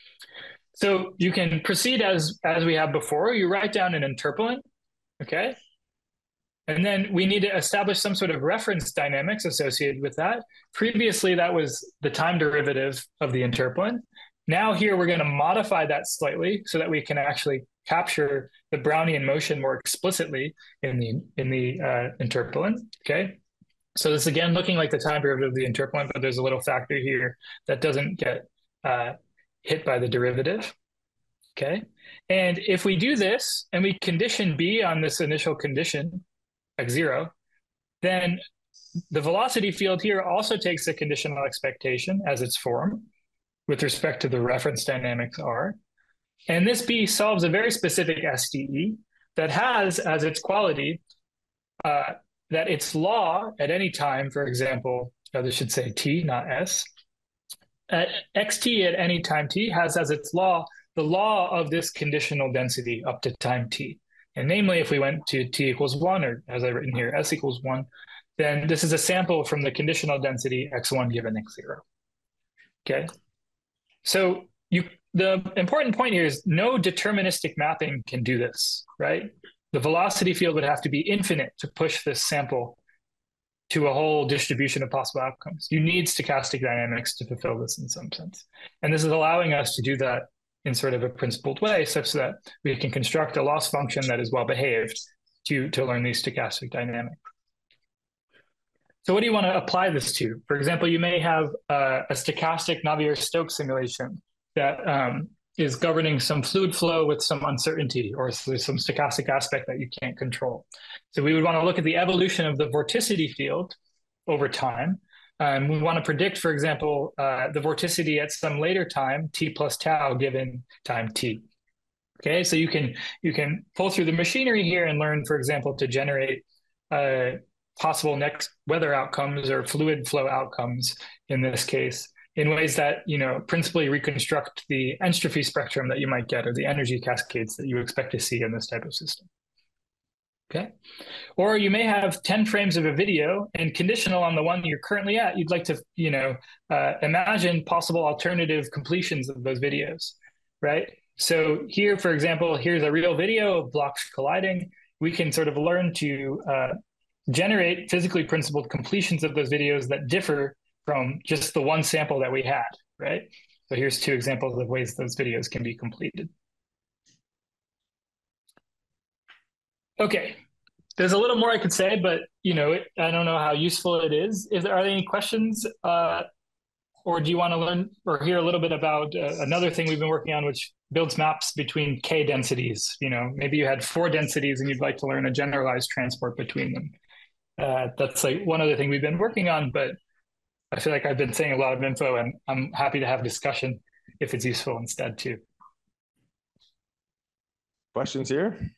B: so you can proceed as as we have before. You write down an interpolant, okay, and then we need to establish some sort of reference dynamics associated with that. Previously, that was the time derivative of the interpolant. Now here we're going to modify that slightly so that we can actually capture the Brownian motion more explicitly in the in the uh, interpolant. Okay, so this again looking like the time derivative of the interpolant, but there's a little factor here that doesn't get uh, hit by the derivative. Okay, and if we do this and we condition B on this initial condition x zero, then the velocity field here also takes a conditional expectation as its form with respect to the reference dynamics R. And this B solves a very specific S D E that has as its quality uh, that its law at any time, for example, or this should say T, not S, at xt at any time T has as its law the law of this conditional density up to time T. And namely, if we went to T equals one, or as I've written here, S equals one, then this is a sample from the conditional density x one given x zero. Okay. So you, the important point here is no deterministic mapping can do this, right? The velocity field would have to be infinite to push this sample to a whole distribution of possible outcomes. You need stochastic dynamics to fulfill this in some sense. And this is allowing us to do that in sort of a principled way such that we can construct a loss function that is well behaved to, to learn these stochastic dynamics. So what do you want to apply this to? For example, you may have uh, a stochastic Navier-Stokes simulation that um, is governing some fluid flow with some uncertainty, or there's some stochastic aspect that you can't control. So we would want to look at the evolution of the vorticity field over time. Um, we want to predict, for example, uh, the vorticity at some later time, t plus tau, given time t. Okay, so you can you can pull through the machinery here and learn, for example, to generate uh, possible next weather outcomes or fluid flow outcomes in this case, in ways that, you know, principally reconstruct the entropy spectrum that you might get or the energy cascades that you expect to see in this type of system. Okay. Or you may have ten frames of a video, and conditional on the one you're currently at, you'd like to, you know, uh, imagine possible alternative completions of those videos, right? So here, for example, here's a real video of blocks colliding. We can sort of learn to uh, generate physically principled completions of those videos that differ from just the one sample that we had, right? So here's two examples of ways those videos can be completed. Okay, there's a little more I could say, but you know, it, I don't know how useful it is. Is there, are there any questions, uh, or do you want to learn or hear a little bit about uh, another thing we've been working on, which builds maps between K densities? You know, maybe you had four densities and you'd like to learn a generalized transport between them. Uh, that's like one other thing we've been working on, but I feel like I've been saying a lot of info, and I'm happy to have discussion if it's useful instead too.
A: Questions here?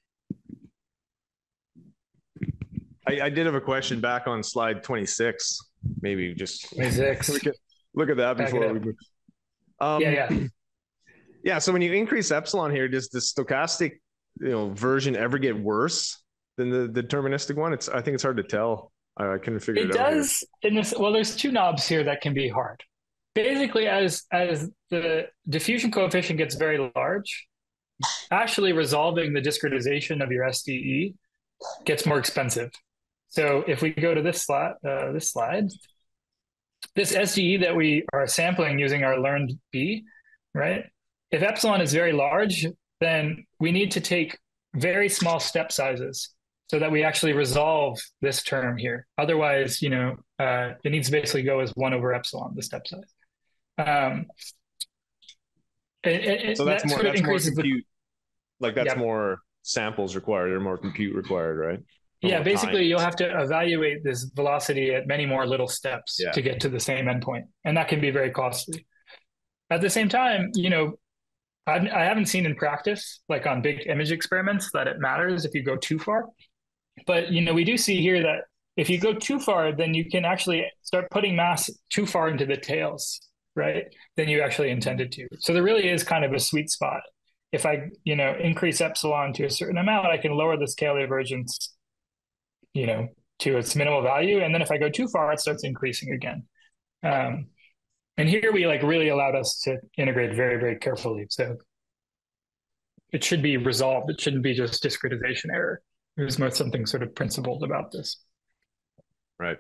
A: I, I did have a question back on slide twenty-six. Maybe just
B: twenty-six.
A: Look at, look at that before we move. Um,
B: yeah, yeah.
A: Yeah, so when you increase epsilon here, does the stochastic you know, version ever get worse? than the, the deterministic one? It's I think it's hard to tell. I, I couldn't figure it,
B: it
A: out.
B: It does here. in this. Well, there's two knobs here that can be hard. Basically, as as the diffusion coefficient gets very large, actually resolving the discretization of your S D E gets more expensive. So if we go to this slide, uh, this slide, this S D E that we are sampling using our learned B, right? If epsilon is very large, then we need to take very small step sizes so that we actually resolve this term here. Otherwise, you know, uh, it needs to basically go as one over epsilon, the step size. Um, it, it,
A: so that's
B: that
A: more,
B: sort of
A: that's more compute,
B: the,
A: like that's
B: yeah.
A: more samples required or more compute required, right? Or
B: yeah, basically
A: time.
B: You'll have to evaluate this velocity at many more little steps yeah. to get to the same endpoint. And that can be very costly. At the same time, you know, I've, I haven't seen in practice, like on big image experiments, that it matters if you go too far. But, you know, we do see here that if you go too far, then you can actually start putting mass too far into the tails, right? Than you actually intended to. So there really is kind of a sweet spot. If I, you know, increase epsilon to a certain amount, I can lower the scale divergence, you know, to its minimal value. And then if I go too far, it starts increasing again. Um, and here we like really allowed us to integrate very, very carefully. So it should be resolved. It shouldn't be just discretization error. There's more something sort of principled about this.
A: Right.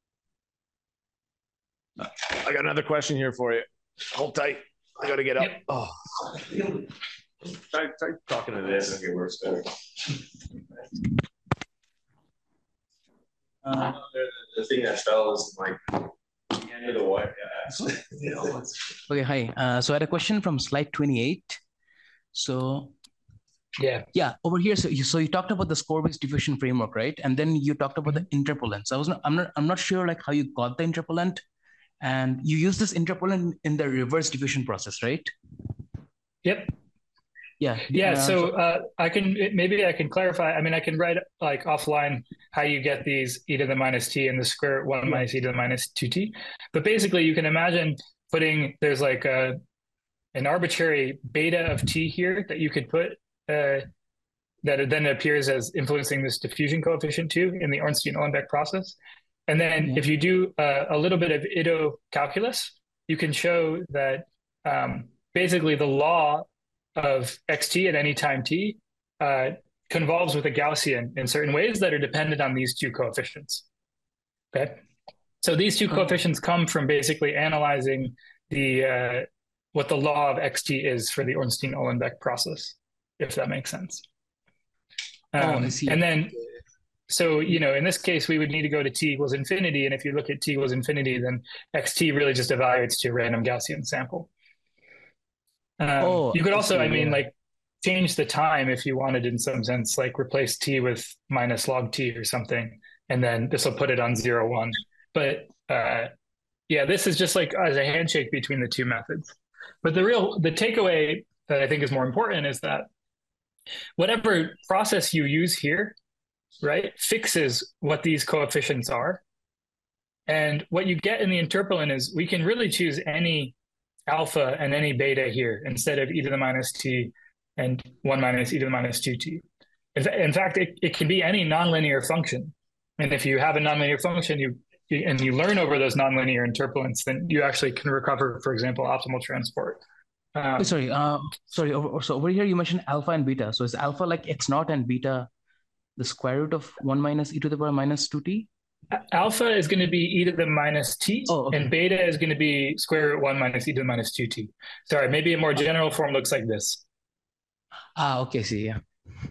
A: I got another question here for you. Hold tight. I got to get up. Yep. Oh. Try, try talking to this and get worse better. Uh, the, the thing that fell is like the end of the wire. Yeah,
C: okay, hi. Uh, so I had a question from slide twenty-eight. So
B: yeah,
C: yeah, over here. So you, so you talked about the score-based diffusion framework, right? And then you talked about the interpolant. So I was not, I'm not, I'm not sure like how you got the interpolant, and you use this interpolant in the reverse diffusion process, right?
B: Yep.
C: Yeah.
B: Yeah. Uh, so uh, I can, maybe I can clarify. I mean, I can write like offline how you get these e to the minus t and the square root one minus e to the minus two t. But basically you can imagine putting, there's like a, an arbitrary beta of t here that you could put, uh, that then appears as influencing this diffusion coefficient too in the Ornstein-Uhlenbeck process. And then yeah. if you do uh, a little bit of Ito calculus, you can show that um, basically the law of xt at any time t uh, convolves with a Gaussian in certain ways that are dependent on these two coefficients. Okay, so these two coefficients come from basically analyzing the uh, what the law of xt is for the Ornstein-Uhlenbeck process, if that makes sense. Um, oh, I see. And then, so you know, in this case, we would need to go to t equals infinity, and if you look at t equals infinity, then xt really just evaluates to a random Gaussian sample. Um, oh, you could also, I, see, I mean, yeah. like change the time if you wanted in some sense, like replace t with minus log t or something, and then this will put it on zero, one. But uh, yeah, this is just like as a handshake between the two methods. But the real, the takeaway that I think is more important is that whatever process you use here, right, fixes what these coefficients are. And what you get in the interpolant is we can really choose any alpha and any beta here instead of e to the minus t and one minus e to the minus two t. In fact, it, it can be any nonlinear function. And if you have a nonlinear function you, you and you learn over those nonlinear interpolants, then you actually can recover, for example, optimal transport. Um,
C: sorry, uh, sorry. So over here you mentioned alpha and beta. So is alpha like x naught and beta the square root of one minus e to the power minus two t?
B: Alpha is going to be e to the minus t,
C: oh, okay.
B: and beta is going to be square root one minus e to the minus two t. Sorry, maybe a more general form looks like this.
C: Ah, okay, see, yeah.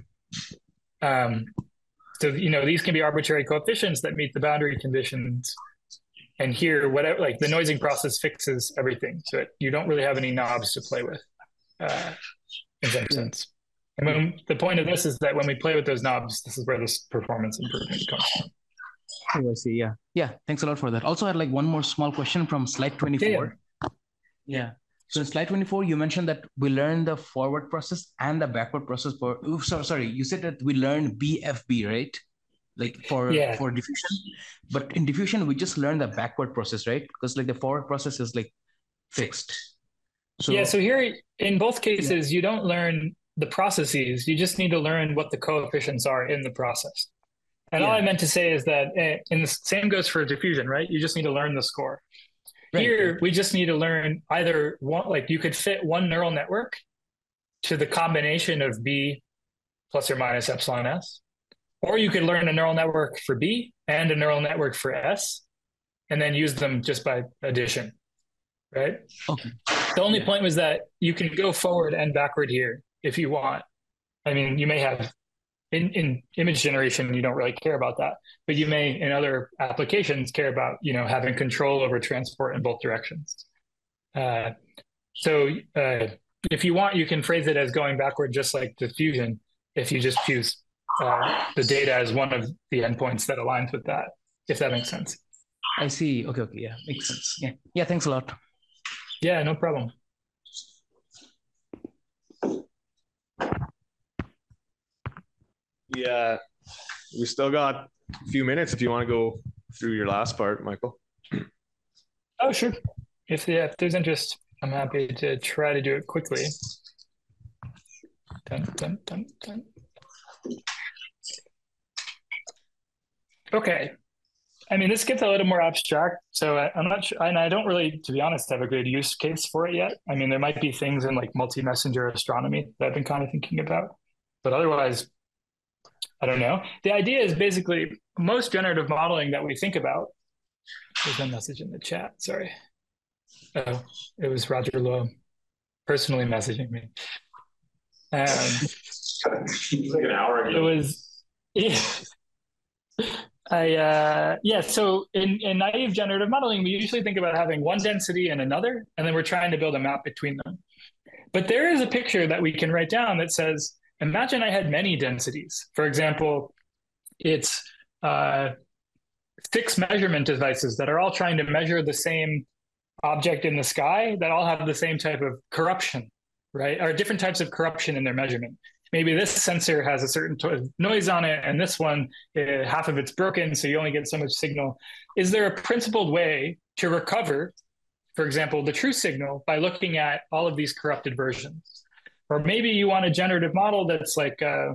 B: Um, so, you know, these can be arbitrary coefficients that meet the boundary conditions. And here, whatever, like the noising process fixes everything. So it, you don't really have any knobs to play with, uh, in some sense. And when, the point of this is that when we play with those knobs, this is where this performance improvement comes from.
C: Oh, I see. Yeah. Yeah. Thanks a lot for that. Also, I had like one more small question from slide twenty-four. Yeah. yeah. So in slide twenty-four, you mentioned that we learned the forward process and the backward process for, oh, sorry, sorry. You said that we learned B F B, right? Like for, yeah. for diffusion. But in diffusion, we just learned the backward process, right? Because like the forward process is like fixed.
B: So yeah. So here in both cases, yeah. you don't learn the processes. You just need to learn what the coefficients are in the process. And yeah. all I meant to say is that, and the same goes for diffusion, right? You just need to learn the score. Right. Here, we just need to learn either one, like you could fit one neural network to the combination of B plus or minus epsilon S, or you could learn a neural network for B and a neural network for S, and then use them just by addition, right?
C: Okay.
B: The only point was that you can go forward and backward here if you want. I mean, you may have, in, in image generation, you don't really care about that, but you may, in other applications, care about, you know, having control over transport in both directions. Uh, so uh, if you want, you can phrase it as going backward, just like diffusion, if you just choose uh, the data as one of the endpoints that aligns with that, if that makes sense.
C: I see. Okay, okay, yeah, makes sense. Yeah, yeah, thanks a lot.
B: Yeah, no problem.
A: Yeah, we still got a few minutes if you want to go through your last part, Michael.
B: Oh, sure. If, yeah, if there's interest, I'm happy to try to do it quickly. Dun, dun, dun, dun. Okay. I mean, this gets a little more abstract, so I, I'm not sure, and I don't really, to be honest, have a good use case for it yet. I mean, there might be things in like multi-messenger astronomy that I've been kind of thinking about, but otherwise, I don't know. The idea is basically most generative modeling that we think about. There's a message in the chat, sorry. Oh, it was Roger Lowe personally messaging me. Um,
A: like an hour ago.
B: It was, yeah. I, uh, yeah, so in, in naive generative modeling, we usually think about having one density and another, and then we're trying to build a map between them. But there is a picture that we can write down that says, imagine I had many densities. For example, it's uh, six measurement devices that are all trying to measure the same object in the sky that all have the same type of corruption, right? Or different types of corruption in their measurement. Maybe this sensor has a certain noise on it, and this one, uh, half of it's broken, so you only get so much signal. Is there a principled way to recover, for example, the true signal by looking at all of these corrupted versions? Or maybe you want a generative model that's like uh,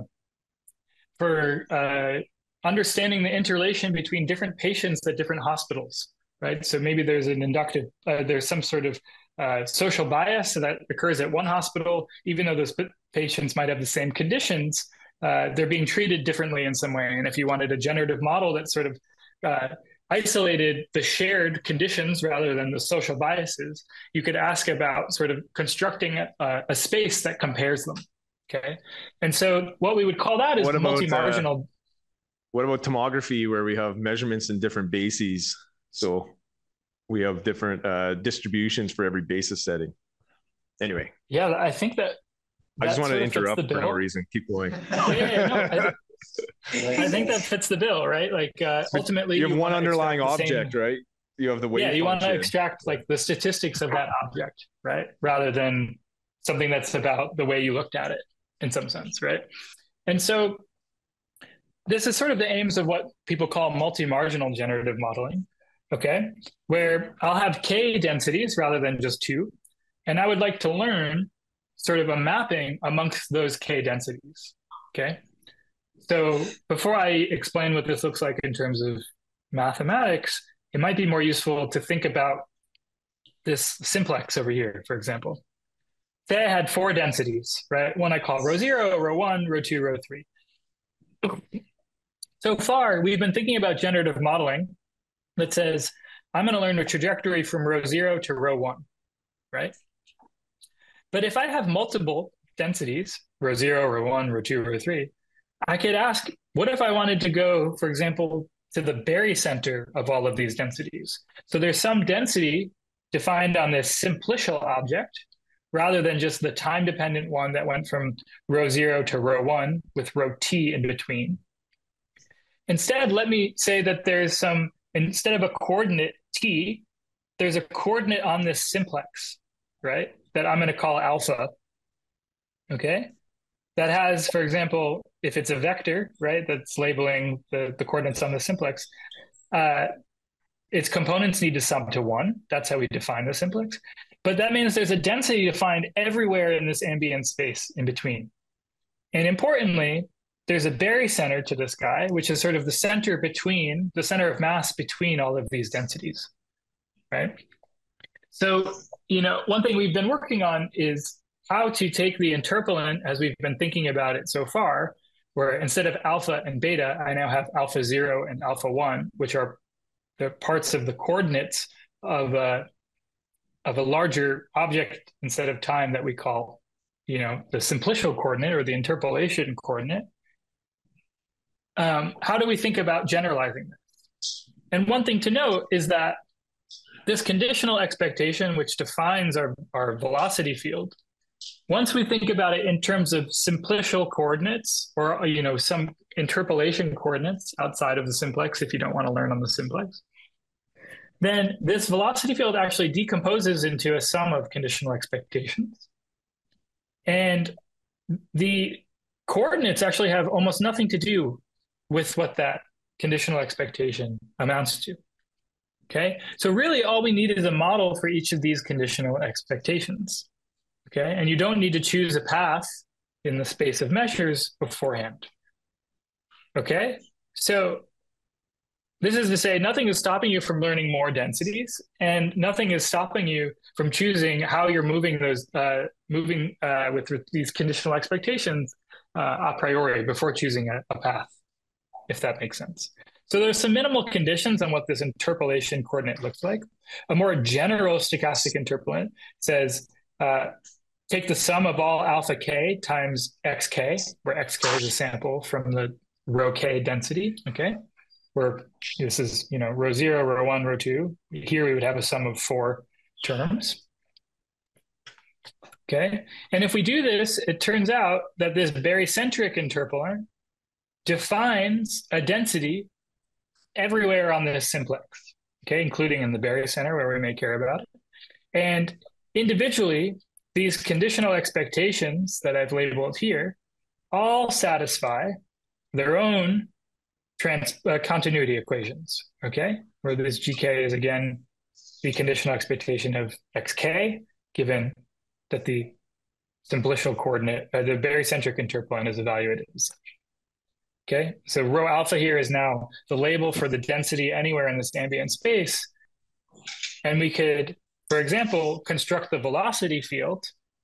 B: for uh, understanding the interrelation between different patients at different hospitals, right? So maybe there's an inductive, uh, there's some sort of uh, social bias that occurs at one hospital, even though those patients might have the same conditions, uh, they're being treated differently in some way. And if you wanted a generative model that sort of uh, isolated the shared conditions rather than the social biases, you could ask about sort of constructing a, a space that compares them. Okay. And so what we would call that is
A: what about,
B: multi-marginal.
A: Uh, what about tomography, where we have measurements in different bases? So we have different uh, distributions for every basis setting. Anyway.
B: Yeah, I think that.
A: I just want to interrupt for no reason. Keep going.
B: yeah, yeah, no, I, I think that fits the bill, right? Like uh, ultimately,
A: you have
B: you
A: one underlying object,
B: same,
A: right? You have the weight.
B: Yeah, you
A: function.
B: want to extract like the statistics of that object, right? Rather than something that's about the way you looked at it in some sense, right? And so this is sort of the aims of what people call multi-marginal generative modeling, okay? Where I'll have k densities rather than just two, and I would like to learn sort of a mapping amongst those k densities, okay? So before I explain what this looks like in terms of mathematics, it might be more useful to think about this simplex over here, for example. Say I had four densities, right? One I call row zero, row one, row two, row three. So far, we've been thinking about generative modeling that says, I'm going to learn a trajectory from row zero to row one, right? But if I have multiple densities, row zero, row one, row two, row three, I could ask, what if I wanted to go, for example, to the barycenter of all of these densities? So there's some density defined on this simplicial object, rather than just the time-dependent one that went from row zero to row one with row t in between. Instead, let me say that there's some, instead of a coordinate t, there's a coordinate on this simplex, right? That I'm going to call alpha, okay? That has, for example, if it's a vector, right, that's labeling the, the coordinates on the simplex, uh, its components need to sum to one. That's how we define the simplex. But that means there's a density defined everywhere in this ambient space in between, And importantly, there's a barycenter to this guy, which is sort of the center between, the center of mass between all of these densities, right? So, you know, one thing we've been working on is how to take the interpolant as we've been thinking about it so far, where instead of alpha and beta, I now have alpha zero and alpha one, which are the parts of the coordinates of a, of a larger object instead of time that we call, you know, the simplicial coordinate or the interpolation coordinate. Um, how do we think about generalizing this? And one thing to note is that this conditional expectation, which defines our, our velocity field, once we think about it in terms of simplicial coordinates or, you know, some interpolation coordinates outside of the simplex, if you don't want to learn on the simplex, then this velocity field actually decomposes into a sum of conditional expectations. And the coordinates actually have almost nothing to do with what that conditional expectation amounts to. Okay, so really all we need is a model for each of these conditional expectations. Okay, and you don't need to choose a path in the space of measures beforehand. Okay, so this is to say nothing is stopping you from learning more densities, and nothing is stopping you from choosing how you're moving those, uh, moving uh, with, with these conditional expectations uh, a priori before choosing a, a path, if that makes sense. So there's some minimal conditions on what this interpolation coordinate looks like. A more general stochastic interpolant says, uh, take the sum of all alpha k times xk, where xk is a sample from the rho k density, okay? Where this is, you know, rho zero, rho one, rho two. Here we would have a sum of four terms. Okay, and if we do this, it turns out that this barycentric interpolant defines a density everywhere on this simplex, okay, including in the barycenter where we may care about it. And individually, these conditional expectations that I've labeled here all satisfy their own trans uh, continuity equations, okay, where this G K is again the conditional expectation of X K, given that the simplicial coordinate, uh, the barycentric interpolant is evaluated as such. Okay, so rho alpha here is now the label for the density anywhere in this ambient space. And we could, for example, construct the velocity field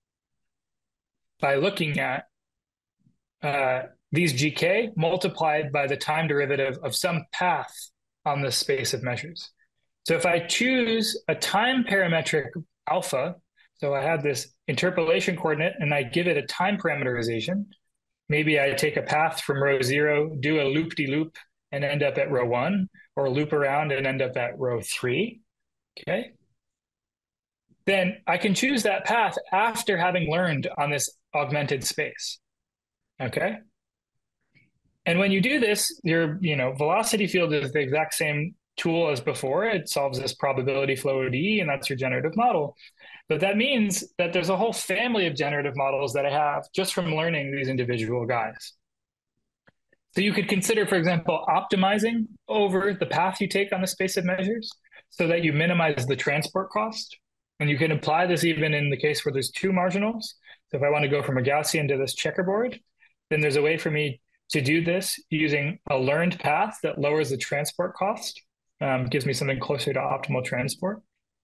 B: by looking at uh, these G K multiplied by the time derivative of some path on this space of measures. So if I choose a time parametric alpha, so I have this interpolation coordinate and I give it a time parameterization, maybe I take a path from rho zero, do a loop-de-loop and end up at rho one, or loop around and end up at rho three, okay? Then I can choose that path after having learned on this augmented space, okay? And when you do this, your you know velocity field is the exact same tool as before. It solves this probability flow O D E, and that's your generative model. But that means that there's a whole family of generative models that I have just from learning these individual guys. So you could consider, for example, optimizing over the path you take on the space of measures so that you minimize the transport cost. And you can apply this even in the case where there's two marginals. So if I want to go from a Gaussian to this checkerboard, then there's a way for me to do this using a learned path that lowers the transport cost, um, gives me something closer to optimal transport.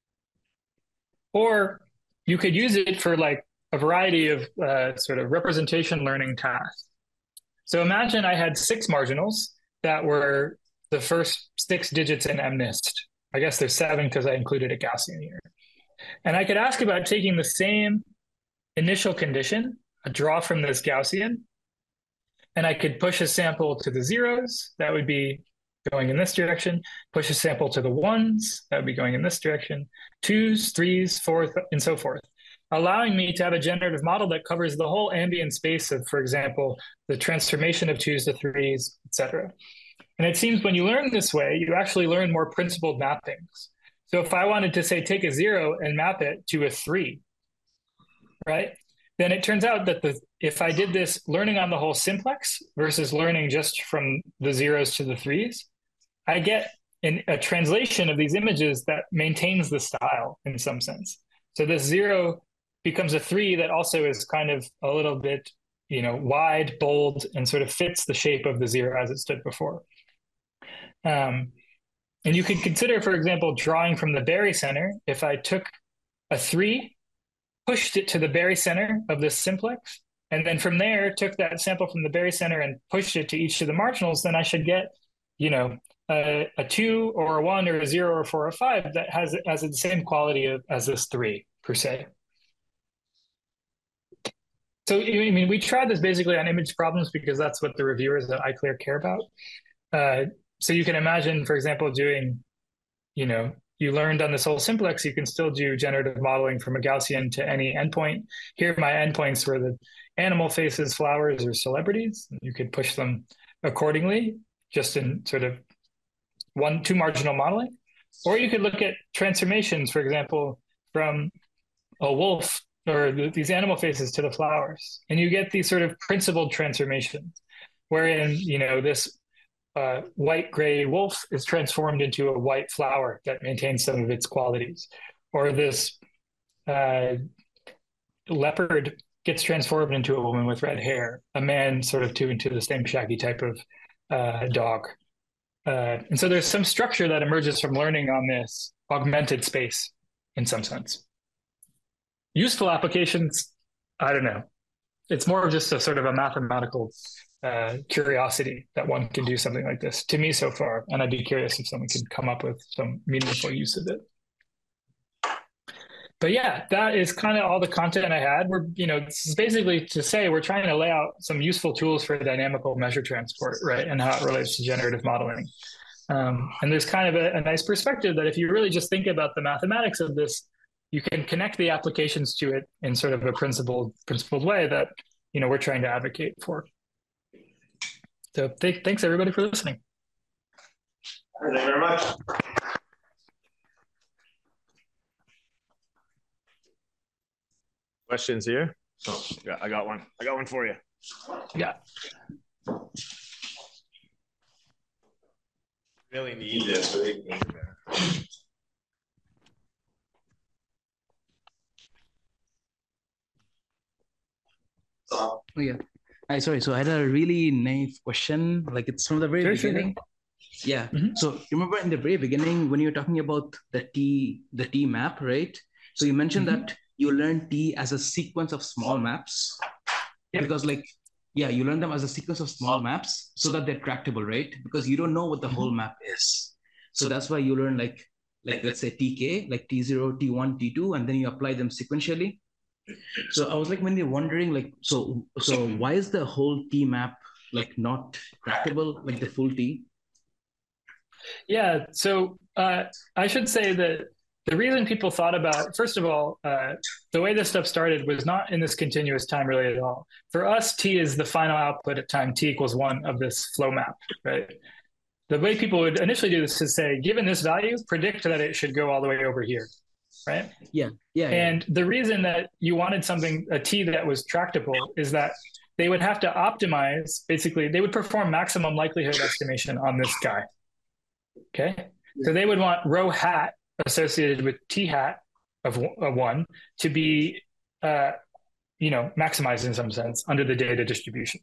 B: Or you could use it for like a variety of uh, sort of representation learning tasks. So imagine I had six marginals that were the first six digits in MNIST. I guess there's seven because I included a Gaussian here. And I could ask about taking the same initial condition, a draw from this Gaussian, and I could push a sample to the zeros, that would be going in this direction, push a sample to the ones, that would be going in this direction, twos, threes, fours, and so forth, allowing me to have a generative model that covers the whole ambient space of, for example, the transformation of twos to threes, et cetera. And it seems when you learn this way, you actually learn more principled mappings. So if I wanted to say, take a zero and map it to a three, right? Then it turns out that the if I did this learning on the whole simplex versus learning just from the zeros to the threes, I get an, a translation of these images that maintains the style in some sense. So this zero becomes a three that also is kind of a little bit you know, wide, bold, and sort of fits the shape of the zero as it stood before. Um, and you could consider, for example, drawing from the barycenter. If I took a three, pushed it to the barycenter of this simplex, and then from there took that sample from the barycenter and pushed it to each of the marginals, then I should get, you know, a, a two or a one or a zero or a four or a five that has, has the same quality of, as this three, per se. So, I mean, we tried this basically on image problems because that's what the reviewers at iClear care about. Uh, so you can imagine, for example, doing, you know, you learned on this whole simplex, you can still do generative modeling from a Gaussian to any endpoint. Here, my endpoints were the animal faces, flowers, or celebrities. You could push them accordingly, just in sort of one, two marginal modeling. Or you could look at transformations, for example, from a wolf or the, these animal faces to the flowers. And you get these sort of principled transformations, wherein, you know, this uh, white gray wolf is transformed into a white flower that maintains some of its qualities. Or this uh, leopard gets transformed into a woman with red hair, a man sort of to into the same shaggy type of uh, dog. Uh, and so there's some structure that emerges from learning on this augmented space in some sense. Useful applications, I don't know. It's more of just a sort of a mathematical uh, curiosity that one can do something like this, to me so far. And I'd be curious if someone could come up with some meaningful use of it. But yeah, that is kind of all the content I had. We're, you know, this is basically to say we're trying to lay out some useful tools for dynamical measure transport, right? And how it relates to generative modeling. Um, and there's kind of a, a nice perspective that if you really just think about the mathematics of this, you can connect the applications to it in sort of a principled, principled way that, you know, we're trying to advocate for. So th thanks everybody for listening.
A: Thank you very much. Questions here? Oh, yeah, I got one. I got one for you.
B: Yeah.
A: Really need this.
C: Oh yeah. I sorry. So I had a really naive question. Like it's from the very
B: Sure,
C: beginning. Sure. Yeah.
B: Mm-hmm.
C: So remember in the very beginning when you were talking about the T, the T map, right? So you mentioned mm-hmm. that you learn T as a sequence of small maps. Yep. Because like, yeah, you learn them as a sequence of small maps so that they're tractable, right? Because you don't know what the mm-hmm. whole map is. So that's why you learn like, like let's say T K, like T zero, T one, T two, and then you apply them sequentially. So I was like, when you're wondering, like, so, so why is the whole T map like not tractable, like the full T?
B: Yeah. So uh, I should say that the reason people thought about, first of all, uh, the way this stuff started was not in this continuous time really at all. For us, T is the final output at time T equals one of this flow map, right? The way people would initially do this is say, given this value, predict that it should go all the way over here, right?
C: Yeah, yeah.
B: And
C: yeah.
B: the reason that you wanted something, a T that was tractable, is that they would have to optimize, basically, they would perform maximum likelihood estimation on this guy, okay? Yeah. So they would want rho hat associated with T hat of, of one to be, uh, you know, maximized in some sense under the data distribution.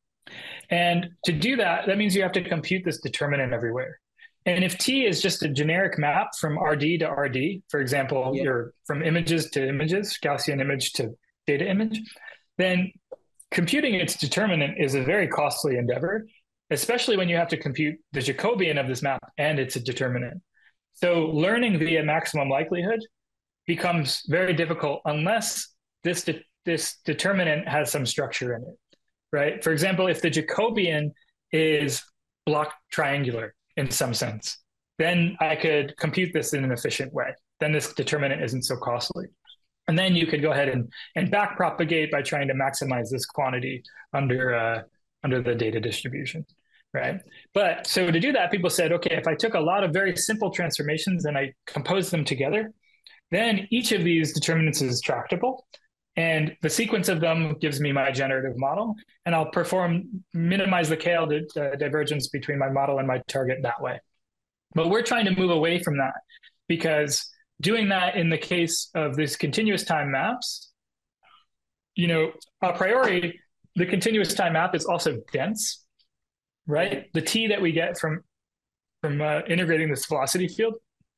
B: And to do that, that means you have to compute this determinant everywhere. And if T is just a generic map from R D to R D, for example, yeah. you're from images to images, Gaussian image to data image, then computing its determinant is a very costly endeavor, especially when you have to compute the Jacobian of this map and its determinant. So learning via maximum likelihood becomes very difficult unless this, de this determinant has some structure in it, right? For example, if the Jacobian is block triangular in some sense, then I could compute this in an efficient way. Then this determinant isn't so costly. And then you could go ahead and, and back propagate by trying to maximize this quantity under, uh, under the data distribution. Right. But so to do that, people said, okay, if I took a lot of very simple transformations and I composed them together, then each of these determinants is tractable. And the sequence of them gives me my generative model. And I'll perform, minimize the K L di uh, divergence between my model and my target that way. But we're trying to move away from that because doing that in the case of these continuous time maps, you know, a priori, the continuous time map is also dense, right? The T that we get from from uh, integrating this velocity field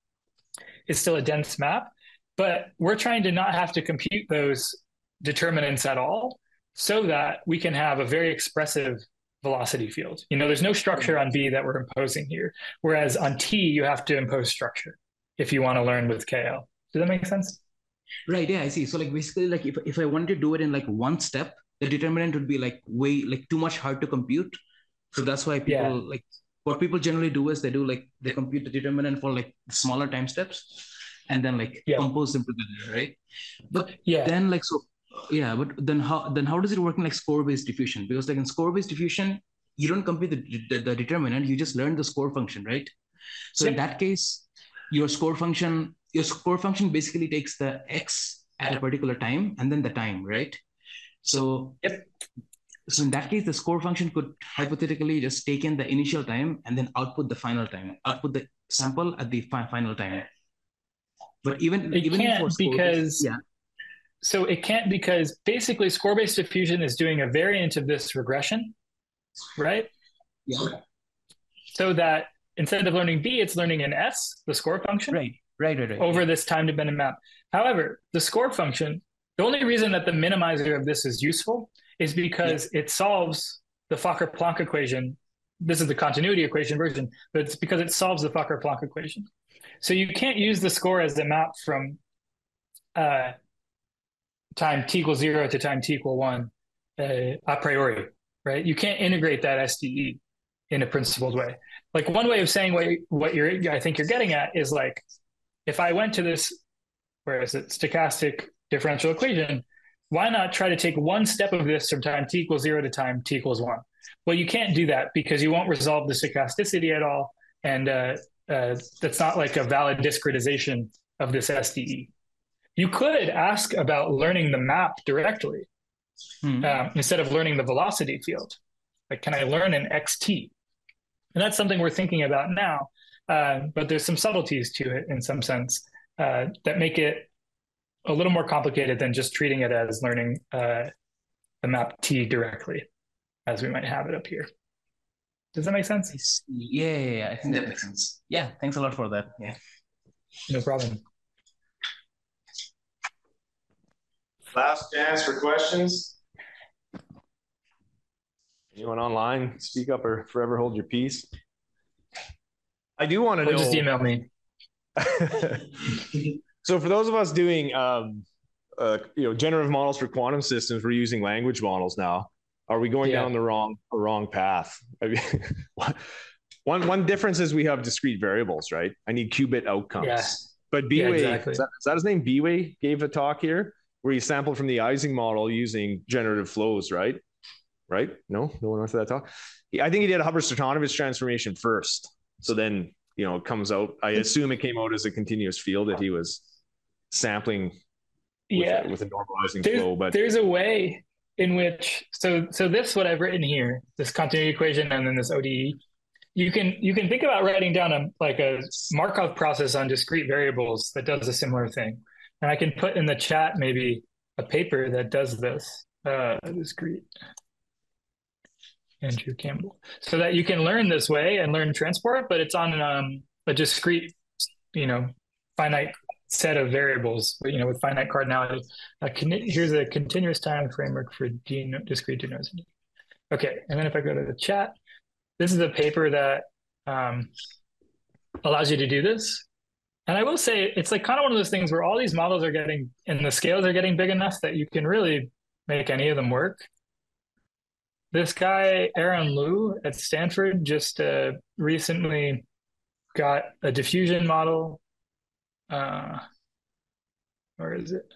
B: is still a dense map, but we're trying to not have to compute those determinants at all so that we can have a very expressive velocity field. You know, there's no structure on B that we're imposing here, whereas on T, you have to impose structure if you want to learn with K L. Does that make sense?
C: Right, yeah, I see. So like basically like if, if I wanted to do it in like one step, the determinant would be like way, like too much hard to compute. So that's why people yeah. like, what people generally do is they do like, they compute the determinant for like smaller time steps and then like yeah. compose them together, right? But yeah, then like, so yeah, but then how, then how does it work in like score-based diffusion? Because like in score-based diffusion, you don't compute the, the, the determinant, you just learn the score function, right? So yeah. in that case, your score function, your score function basically takes the X at a particular time and then the time, right? So, yep. So in that case, the score function could hypothetically just take in the initial time and then output the final time, output the sample at the fi- final time. But even
B: it
C: even
B: can't
C: for score
B: because yeah. So it can't because basically score-based diffusion is doing a variant of this regression, right?
C: Yeah.
B: So that instead of learning B, it's learning an S, the score function.
C: Right, right, right, right.
B: Over yeah. this time-dependent map. However, the score function, the only reason that the minimizer of this is useful is because yeah. it solves the Fokker-Planck equation. This is the continuity equation version, but it's because it solves the Fokker-Planck equation. So you can't use the score as a map from uh, time t equals zero to time t equal one uh, a priori, right? You can't integrate that S D E in a principled way. Like one way of saying what, what you're, I think you're getting at is like, if I went to this, where is it, stochastic differential equation, why not try to take one step of this from time t equals zero to time t equals one? Well, you can't do that because you won't resolve the stochasticity at all. And uh, uh, that's not like a valid discretization of this S D E. You could ask about learning the map directly hmm. um, instead of learning the velocity field. Like, can I learn an X T? And that's something we're thinking about now. Uh, but there's some subtleties to it in some sense uh, that make it a little more complicated than just treating it as learning uh, the map T directly, as we might have it up here. Does that make sense?
C: Yeah, yeah, yeah. I think that makes sense. Yeah, thanks a lot for that. Yeah.
B: No problem.
A: Last chance for questions. Anyone online, speak up or forever hold your peace. I do want to know.
B: Just email me.
A: So for those of us doing, um, uh, you know, generative models for quantum systems, we're using language models now. Are we going yeah. down the wrong, the wrong path? I mean, one one difference is we have discrete variables, right? I need qubit outcomes.
B: Yeah.
A: But Biway,
B: yeah, exactly.
A: is, that, is that his name? Biway gave a talk here where he sampled from the Ising model using generative flows, right? Right? No, no one went to that talk. I think he did a Hubbard-Stratonovich transformation first. So then, you know, it comes out. I assume it came out as a continuous field that he was sampling with,
B: yeah.
A: a, with a normalizing
B: there's,
A: flow. But
B: there's a way in which, so so this, what I've written here, this continuity equation and then this O D E, you can you can think about writing down a like a Markov process on discrete variables that does a similar thing. And I can put in the chat maybe a paper that does this, uh, discrete. Andrew Campbell. So that you can learn this way and learn transport, but it's on um, a discrete, you know, finite set of variables, you know, with finite cardinality. Uh, here's a continuous time framework for de discrete de-Noisy. Okay, and then if I go to the chat, this is a paper that um, allows you to do this. And I will say, it's like kind of one of those things where all these models are getting, and the scales are getting big enough that you can really make any of them work. This guy, Aaron Liu at Stanford, just uh, recently got a diffusion model. Uh, where is it?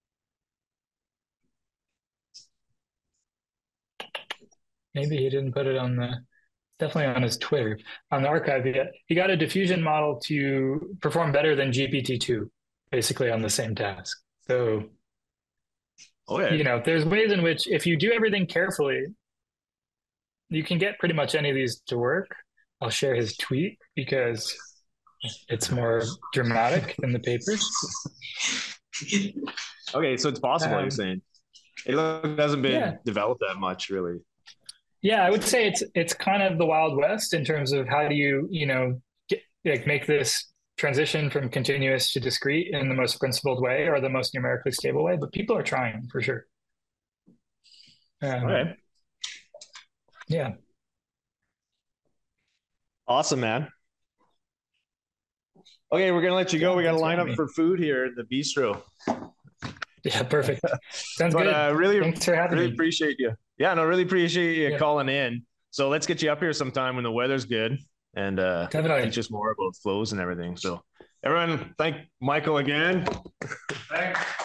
B: Maybe he didn't put it on the, definitely on his Twitter, on the archive yet. He got a diffusion model to perform better than G P T two, basically on the same task. So,
A: oh, yeah.
B: you know, there's ways in which if you do everything carefully, you can get pretty much any of these to work. I'll share his tweet because it's more dramatic than the paper.
A: Okay, so it's possible,
B: um,
A: you're saying? It hasn't been
B: Yeah.
A: developed that much, really.
B: Yeah, I would say it's it's kind of the Wild West in terms of how do you, you know, get, like make this transition from continuous to discrete in the most principled way or the most numerically stable way. But people are trying for sure. Um,
A: All right.
B: Yeah.
A: Awesome, man. Okay, we're gonna let you go.
B: Yeah,
A: We got to
B: thanks for
A: line up
B: having me.
A: for food here at the bistro.
B: Yeah, perfect. Sounds
A: But
B: good.
A: uh, really,
B: Thanks for having
A: really
B: me.
A: appreciate you. Yeah, no, really appreciate you
B: Yeah.
A: calling in. So let's get you up here sometime when the weather's good and uh,
B: Definitely.
A: teach us more about flows and everything. So everyone, thank Michael again. Thanks.